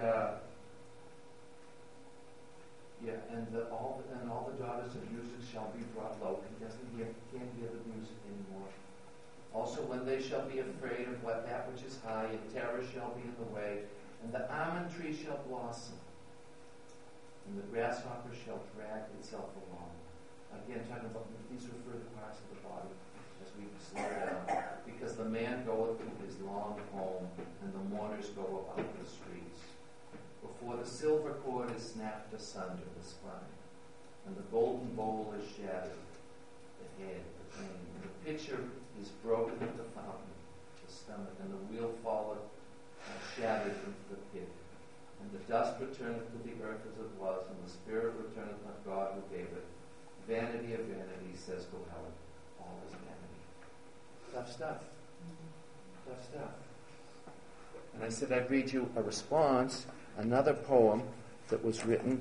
all the daughters of music shall be brought low. Can't hear the music anymore. Also, when they shall be afraid of that which is high, and terror shall be in the way, and the almond tree shall blossom, and the grasshopper shall drag itself along. Again, talking about these refer to parts of the body as we slow down. Because the man goeth to his long home, and the mourners go about the streets. Before the silver cord is snapped asunder, the spine, and the golden bowl is shattered, the head, the brain, and the pitcher is broken at the fountain, the stomach, and the wheel falleth shattered into the pit. And the dust returneth to the earth as it was, and the spirit returneth not God who gave it. Vanity of vanity, says Kohelet. All is vanity. Tough stuff. Tough stuff. And I said I'd read you a response, another poem that was written.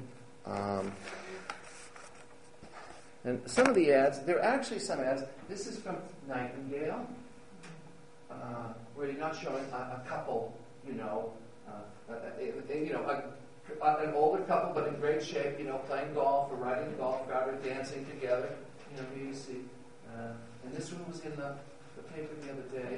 And some of the ads, there are actually some ads. This is from Nightingale, where you're not showing a couple, an older couple, but in great shape, playing golf or riding a golf cart or dancing together. Here you see. And this one was in the paper the other day.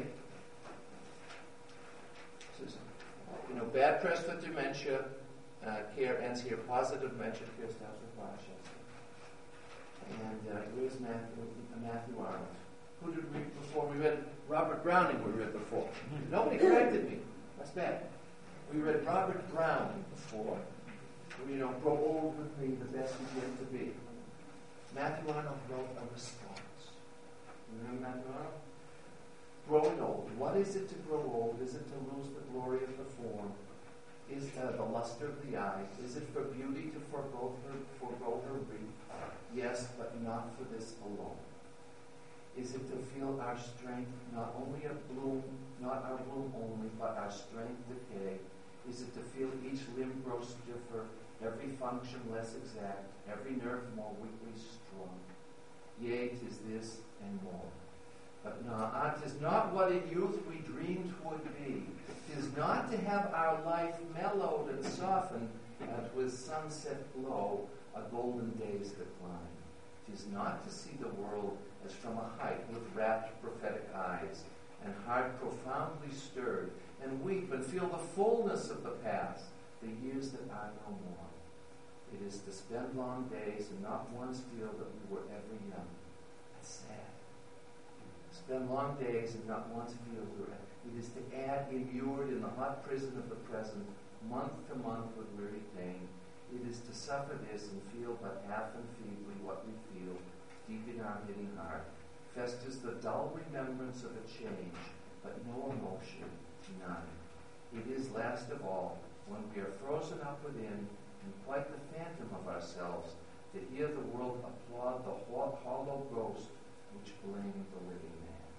This is, bad press for dementia. Care ends here. Positive dementia care stops with Rochester. And here's Matthew Arnold. Who did we read before? We read Robert Browning. We read before. Nobody corrected me. That's bad. We read Robert Browning before. Grow old with me, the best we get to be. Matthew Arnold wrote a response. Remember Matthew Arnold? Growing old. What is it to grow old? Is it to lose the glory of the form? Is the luster of the eye? Is it for beauty to forego her wreath? Yes, but not for this alone. Is it to feel our strength not our bloom only, but our strength decay? Is it to feel each limb grow stiffer, every function less exact, every nerve more weakly strung? Yea, 'tis this and more. But no, 'tis not what in youth we dreamed would be. 'Tis not to have our life mellowed and softened, as with sunset glow a golden day's decline. 'Tis not to see the world as from a height with rapt prophetic eyes, and heart profoundly stirred, and weep and feel the fullness of the past, the years that are no more. It is to spend long days and not once feel that we were ever young. That's sad. Spend long days and not once feel we were. It is to add immured in the hot prison of the present, month to month with weary pain. It is to suffer this and feel but half and feebly what we feel deep in our hidden heart. Festers the dull remembrance of a change, but no emotion, none. It is, last of all, when we are frozen up within and quite the phantom of ourselves, to hear the world applaud the hollow ghost which blamed the living man.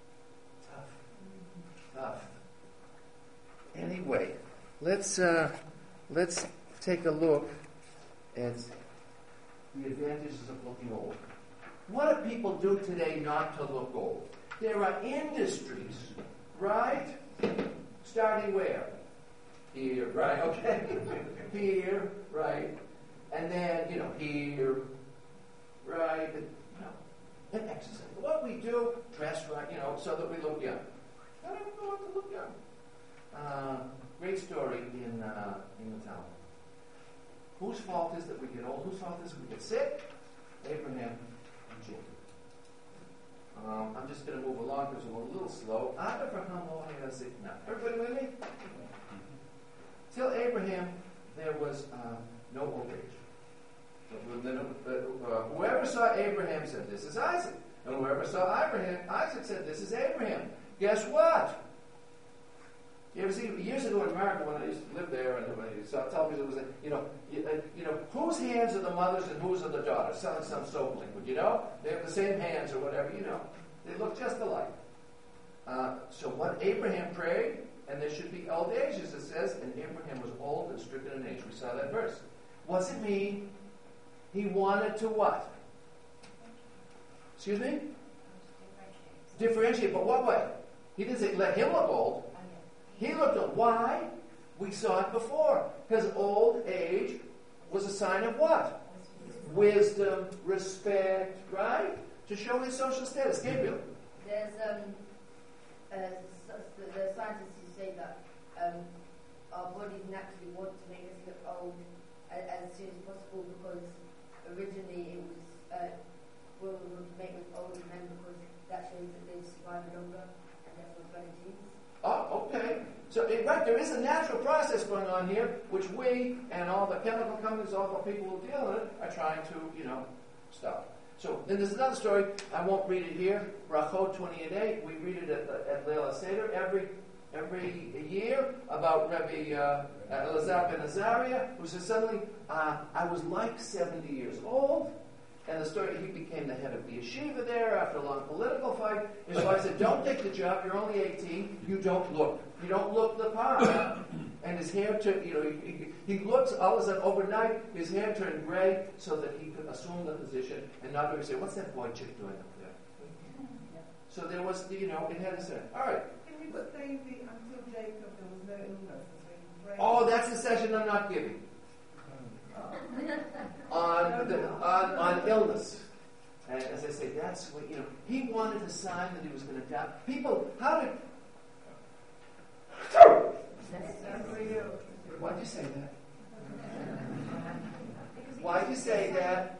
Tough. Anyway, let's take a look at the advantages of looking old. What do people do today not to look old? There are industries, right? Starting where? Here, right? Okay. Here, right? And then, here, right? And exercise. What we do, dress right, so that we look young. I don't know what to look young. Great story in the Talmud. Whose fault is that we get old? Whose fault is that we get sick? Abraham and Jacob. I'm just going to move along because we're a little slow. Everybody with me? Till Abraham, there was no old age. Whoever saw Abraham said, "This is Isaac." And whoever saw Isaac said, "This is Abraham." Guess what? You ever see, years ago in America when I used to live there and when I saw television, it was whose hands are the mothers and whose are the daughters? Selling some soap liquid, They have the same hands or whatever, They look just alike. So what Abraham prayed, and there should be old ages, it says, and Abraham was old and stricken in age. We saw that verse. What's it mean? He wanted to what? Excuse me? Differentiate, but what way? He didn't say, let him look old. He looked old. Why? We saw it before. Because old age was a sign of what? Wisdom, respect, right? To show his social status. Gabriel. There's the scientists who say that our bodies naturally want to make us look old, as soon as possible, because originally it was women would mate with older men because that shows that they survive longer and therefore better genes. Oh, okay. So, right, there is a natural process going on here, which we and all the chemical companies, all the people who deal with it, are trying to, stop. So, then there's another story. I won't read it here. Brachot 28:8. We read it at Leil HaSeder every year about Rabbi Elazar ben Azariah, who says suddenly, I was like 70 years old. And the story, he became the head of the yeshiva there after a long political fight. His wife said, don't take the job, you're only 18, you don't look. You don't look the part. And his hair turned, he looked, all of a sudden, overnight, his hair turned gray so that he could assume the position and not really say, what's that boy chick doing up there? So there was, it had a sense. All right. Can you explain until Jacob there was no illness? Oh, that's the session I'm not giving. On illness. And as I say, that's what, he wanted a sign that he was going to die. People, why'd you say that? Why'd you say that?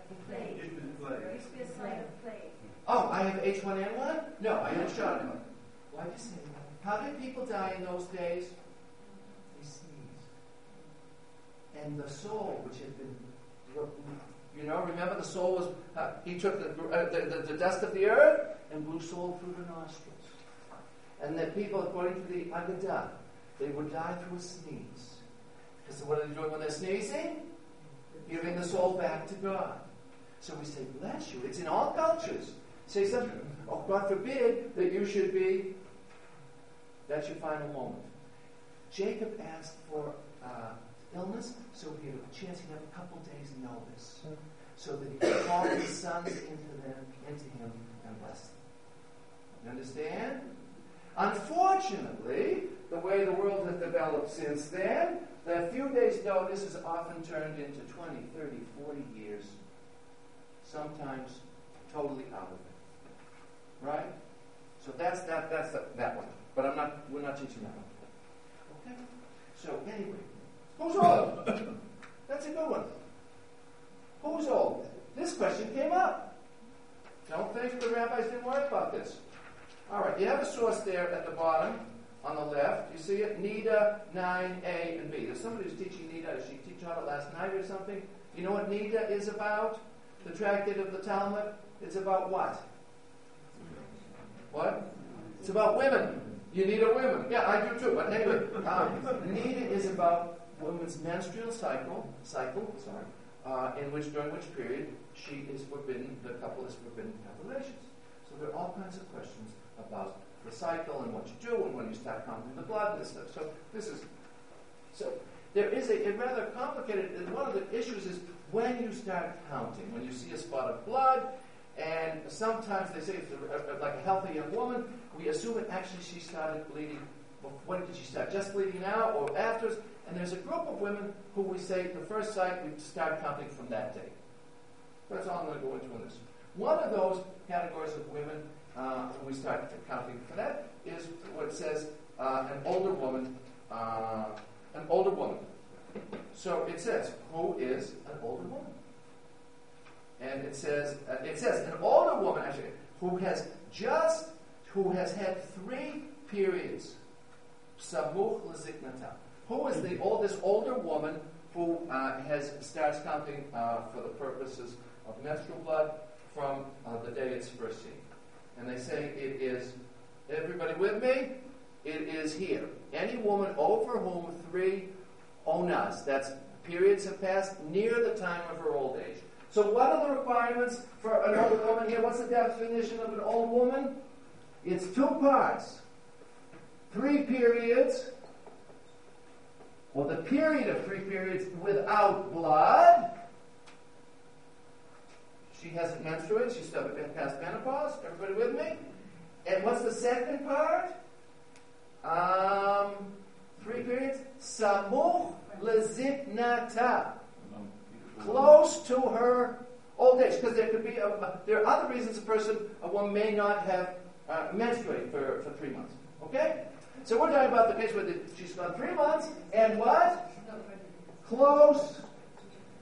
Oh, I have H1N1? No, I had a shot of it. Why'd you say that? How did people die in those days? They sneezed. And the soul, which had been, remember the soul was, he took the dust of the earth and blew soul through the nostrils. And that people, according to the Agadah, they would die through a sneeze. Because what are they doing when they're sneezing? Giving the soul back to God. So we say, bless you. It's in all cultures. Say something, oh, God forbid that you should be, that's your final moment. Jacob asked for illness, so he had a chance, he'd have a couple days' notice, so that he could call his sons into him and bless them. You understand? Unfortunately, the way the world has developed since then, that few days' notice is often turned into 20, 30, 40 years, sometimes totally out of it. Right? So that's that one. But we're not teaching that one. Okay? So anyway, who's old? That's a good one. Who's old? This question came up. Don't think the rabbis didn't worry about this. All right, you have a source there at the bottom on the left. You see it? Nida 9a and b. There's somebody who's teaching Nida. She taught it last night or something. You know what Nida is about? The tractate of the Talmud. It's about what? What? It's about women. You need a women. Yeah, I do too. But anyway, Nida is about women's menstrual cycle, during which period she is forbidden, the couple is forbidden to have relations. So there are all kinds of questions about the cycle and what you do and when you start counting the blood and this stuff. So there is a rather complicated, one of the issues is when you start counting, when you see a spot of blood, and sometimes they say it's like a healthy young woman, we assume that actually she started bleeding. When did she start? Just bleeding now or after? And there's a group of women who we say the first sight, we start counting from that day. That's all I'm going to go into in this. One of those categories of women who we start counting for that is what it says an older woman. So it says, who is an older woman? And it says an older woman actually who has had 3 periods. Samuch l'ziknata. Who is the oldest older woman who starts counting for the purposes of menstrual blood from the day it's first seen? And they say it is, everybody with me? It is here. Any woman over whom 3 onas, that's periods have passed, near the time of her old age. So what are the requirements for an older woman here? What's the definition of an old woman? It's 2 parts. 3 periods, or the period of 3 periods without blood. She hasn't menstruated, she's still past menopause. Everybody with me? And what's the second part? 3 periods. Samuch leziknata. Close to her old age. Because there could be, there are other reasons a woman may not have menstruated for 3 months. Okay? So we're talking about the case where she's gone 3 months and what? Close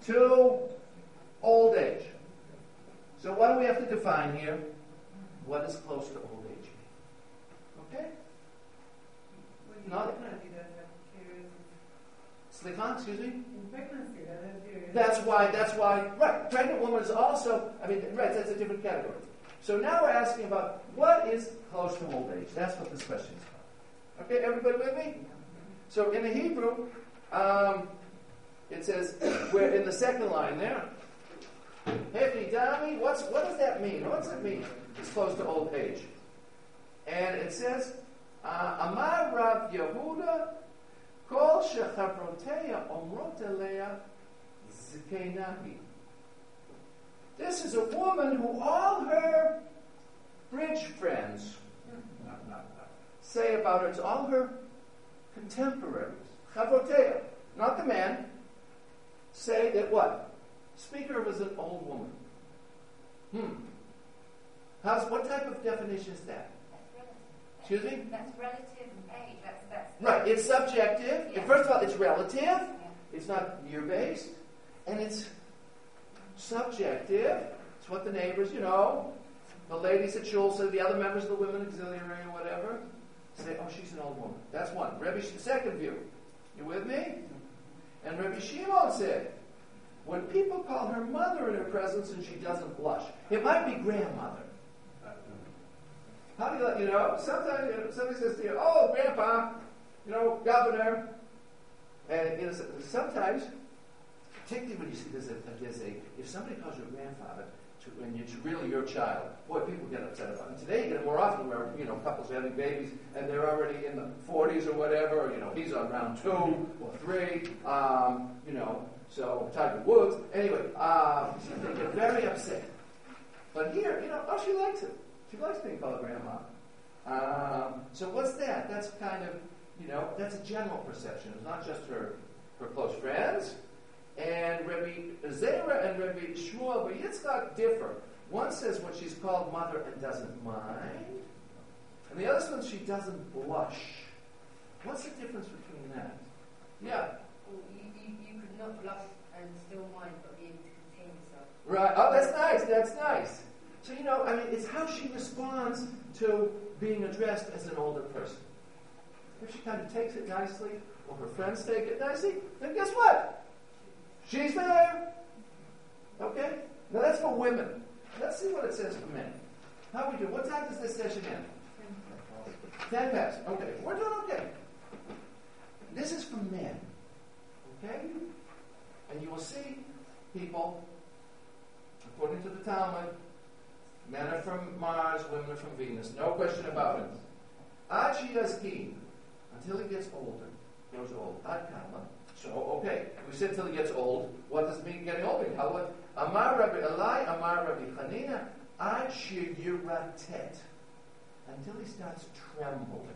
to old age. So what do we have to define here? What is close to old age? Okay? Not pregnancy, don't have periods. Slicha, excuse me? In pregnancy, don't have periods. That's why, right, pregnant woman is also, right, that's a different category. So now we're asking about what is close to old age. That's what this question is about. Okay, everybody with me? So in the Hebrew, it says, we're in the second line there. Hefidami, what does that mean? What does it mean? It's close to old age. And it says, Amar Rav Yehuda, Kol shechavroteya omrot eleya zikenahi. This is a woman who all her bridge friends say about her, it's all her contemporaries, chavroteya, not the man, say that what? Speak of her as an old woman. What type of definition is that? That's relative. Excuse me? That's relative age. That's Right, it's subjective. Yeah. First of all, it's relative. Yeah. It's not year-based. And it's subjective. It's what the neighbors, the ladies at shul say, the other members of the women auxiliary or whatever, say, oh, she's an old woman. That's one. Second view. You with me? And Rabbi Shimon said, when people call her mother in her presence and she doesn't blush, it might be grandmother. How do you, sometimes somebody says to you, oh, grandpa, governor. And sometimes, particularly when you see if somebody calls you a grandfather, and it's really your child, boy, people get upset about it. Today you get it more often where, couples are having babies and they're already in the 40s or whatever, or, he's on round 2 or 3, so Tiger Woods. Anyway, they get very upset. But here, she likes it. She likes being called grandma. So what's that? That's kind of, that's a general perception. It's not just her close friends. And Rabbi Zera and Rabbi Shmuel Bar Yitzchak differ. One says when she's called mother and doesn't mind. And the other says she doesn't blush. What's the difference between that? Yeah. Well, you could not blush and still mind, but be able to contain yourself. Right. Oh, that's nice. So, it's how she responds to being addressed as an older person. If she kind of takes it nicely, or her friends take it nicely, then guess what? She's there. Okay? Now that's for women. Let's see what it says for men. How we do? What time does this session end? 10 past. Okay. We're doing okay. This is for men. Okay? And you will see people, according to the Talmud, men are from Mars, women are from Venus. No question about it. Ad sheyazkin, until he gets older, grows old. Ad kama. So, okay, we said till he gets old. What does it mean getting old? Amar Rabbi Eli, Amar Rabbi Chanina, ad sheyiratet, until he starts trembling.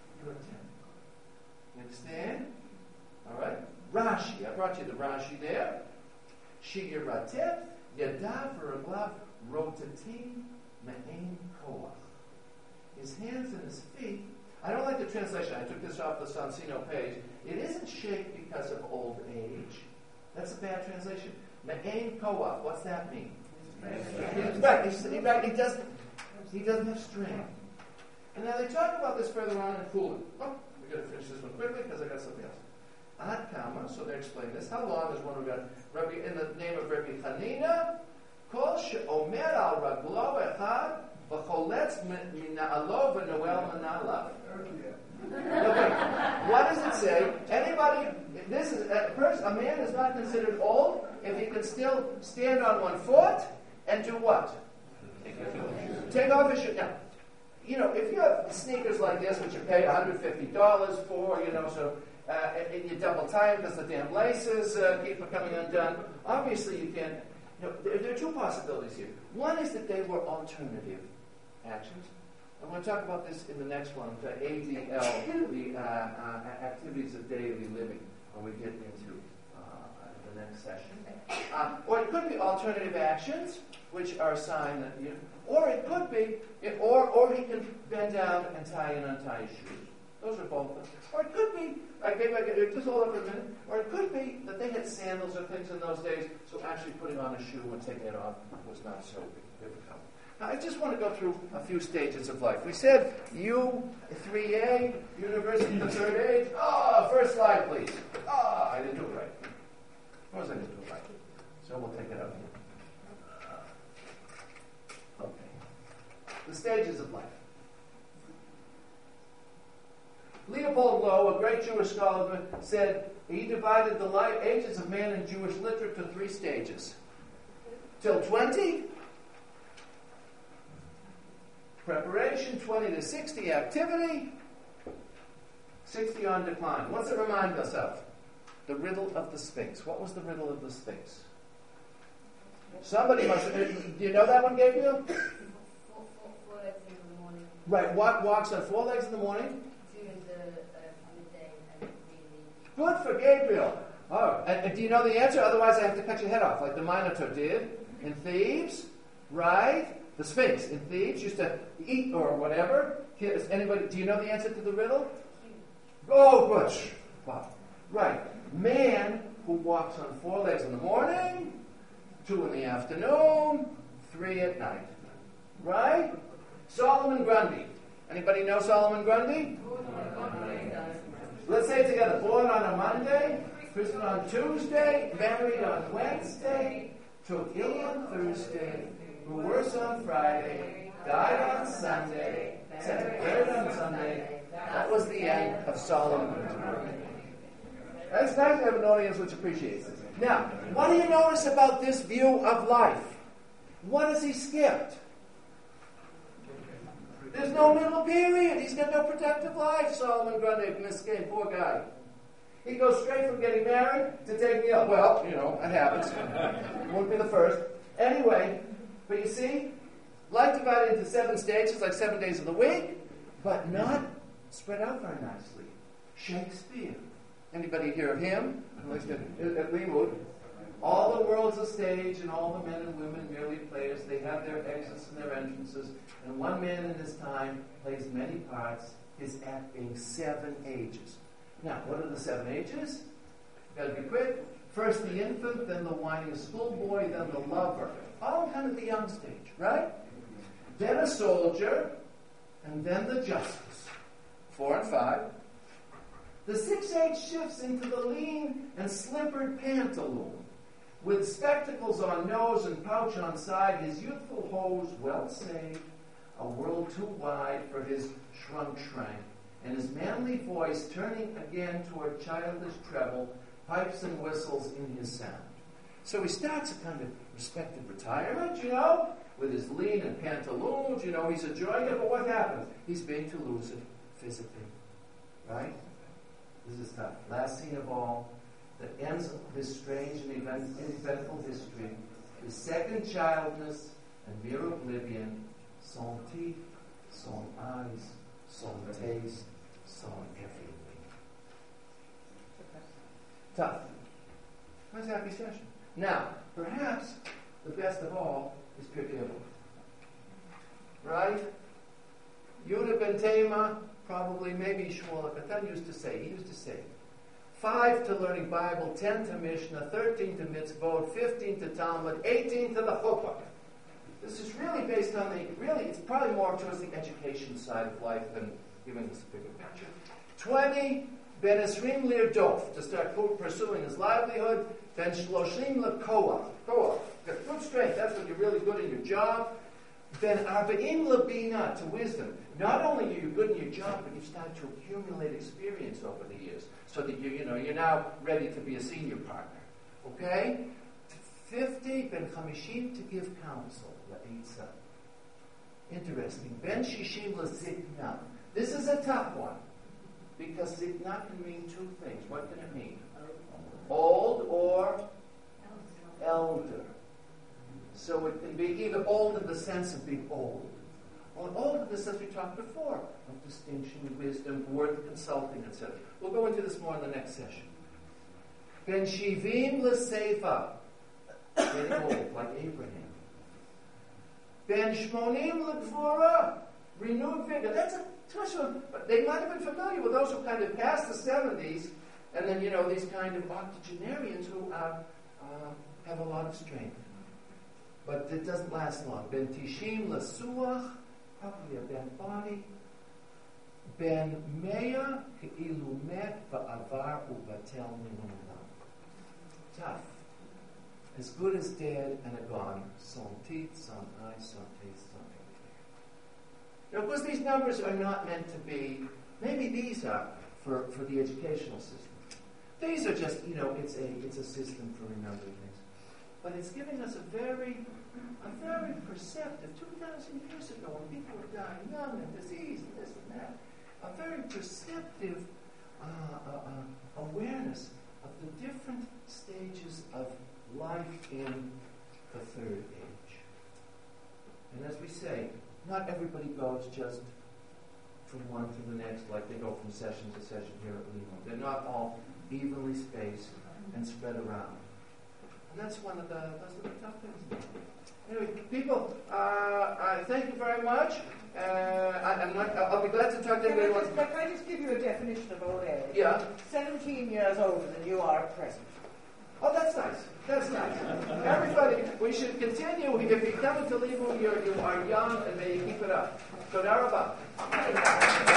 You understand? All right. Rashi, I brought you the Rashi there. Sheyiratet, yadav v'raglav rotatim me'ein koach. His hands and his feet. I don't like the translation. I took this off the Sansino page. It isn't shaped because of old age. That's a bad translation. Me'ein koach. What's that mean? Right. He doesn't have strength. And now they talk about this further on in Kulin. Oh, we got to finish this one quickly because I got something else. Ad kama. So they explain this. How long is one we got? Rabbi, in the name of Rabbi Chanina, kol she'omer al raglo echad v'choletz mina'alo v'noel manalav. What does it say? Anybody? This is a man is not considered old if he can still stand on one foot and do what? Take off his shoe. Now, if you have sneakers like this, which you pay $150 for, so and you double tie them because the damn laces keep coming undone. Obviously, you can't. There are two possibilities here. One is that they were alternative actions. I'm going to talk about this in the next one, the ADL, the activities of daily living, when we get into the next session. Or it could be alternative actions, which are a sign that or it could be, or he can bend down and tie and untie his shoes. Those are both. Or it could be, just hold up for a minute, or it could be that they had sandals or things in those days, so actually putting on a shoe and taking it off was not so difficult. Now, I just want to go through a few stages of life. We said U3A, university, the third age. First slide, please. I didn't do it right. Of course I didn't do it right. So we'll take it up here. Okay. The stages of life. Leopold Low, a great Jewish scholar, said he divided the ages of man in Jewish literature to 3 stages. Till 20, preparation, 20 to 60, activity, 60 on decline. What's it remind us of? The riddle of the Sphinx. What was the riddle of the Sphinx? Somebody must... Do you know that one, Gabriel? 4 legs in the morning. Right, what walks on 4 legs in the morning? During the midday and really... Good for Gabriel. Oh, and do you know the answer? Otherwise I have to cut your head off, like the Minotaur did in Thebes, right? The Sphinx in Thebes used to eat or whatever. Anybody? Do you know the answer to the riddle? Oh, good. Wow. Right. Man who walks on 4 legs in the morning, 2 in the afternoon, 3 at night. Right? Solomon Grundy. Anybody know Solomon Grundy? Let's say it together. Born on a Monday, christened on Tuesday, married on Wednesday, took ill on Thursday, grew worse on Friday, died on Sunday, set buried on Sunday. That was the end of Solomon Grundy. It's nice to have an audience which appreciates this. Now, what do you notice about this view of life? What has he skipped? There's no middle period. He's got no productive life, Solomon Grundy, miscame, poor guy. He goes straight from getting married to taking ill. Well, that happens. Won't be the first. Anyway, but you see, life divided into 7 stages, like 7 days of the week, but not spread out very nicely. Shakespeare. Anybody hear of him? At Leewood. All the world's a stage, and all the men and women merely players. They have their exits and their entrances, and one man in his time plays many parts, his act being 7 ages. Now, what are the 7 ages? Got to be quick. First the infant, then the whining schoolboy, then the lover. All kind of the young stage, right? Then a soldier, and then the justice. 4 and 5. The 6th age shifts into the lean and slippered pantaloon. With spectacles on nose and pouch on side, his youthful hose well saved, a world too wide for his shrunk shrank, and his manly voice turning again toward childish treble, pipes and whistles in his sound. So he starts a kind of respected retirement, with his lean and pantaloons, he's enjoying it, but what happens? He's beginning to lose it physically, right? This is tough. Last scene of all, that ends this strange and eventful history, his second childless and mere oblivion, son teeth, son eyes, son taste, son everything. Tough. Nice happy session. Now, perhaps the best of all is Pirkei Avot. Right? Yehuda ben Tema, probably, maybe Shmuel Katan used to say, 5 to learning Bible, 10 to Mishnah, 13 to Mitzvot, 15 to Talmud, 18 to the Chuppah. This is really based on it's probably more towards the education side of life than giving us a bigger picture. 20, Ben Esrim Lirdof, to start pursuing his livelihood. Ben Shloshim Lekoach. Got good strength, that's when you're really good in your job. Then Arba'im Labina, to wisdom. Not only are you good in your job, but you've started to accumulate experience over the years, so that you're now ready to be a senior partner. Okay? 50, Ben Chamishim, to give counsel, La'itza. Interesting. Ben Shishim L'Zikna. This is a tough one, because Zikna can mean 2 things. What can it mean? Old or elder. So it can be either old in the sense of being old, or old in the sense we talked before, of distinction, wisdom, worth consulting, etc. We'll go into this more in the next session. Ben Shivim L'Seifa, getting old, like Abraham. Ben Shmonim L'Gvura, renewed vigor. That's a But they might have been familiar with those who kind of passed the 70s, and then, these kind of octogenarians who have a lot of strength. But it doesn't last long. Ben Tishim Lasuach, probably a Ben body. Ben Mea Ke'ilu Met Va'avar Ubatel Minunam. Tough. As good as dead and a gone. Some teeth, some eyes, some taste, some everything. Of course, these numbers are not meant to be, maybe these are for the educational system. These are just, it's a system for remembering things. But it's giving us a very perceptive, 2,000 years ago, when people were dying young and disease and this and that, a very perceptive awareness of the different stages of life in the third age. And as we say, not everybody goes just from one to the next, like they go from session to session here at Lehman. They're not all evenly spaced and spread around. And that's one of the tough things. Anyway, people, I thank you very much. I'll be glad to talk to anybody who wants. Can I just give you a definition of old age? Yeah. 17 years older than you are at present. Oh, that's nice. That's nice. Everybody, we should continue. If you come to Libu, you are young, and may you keep it up. Toda rabah.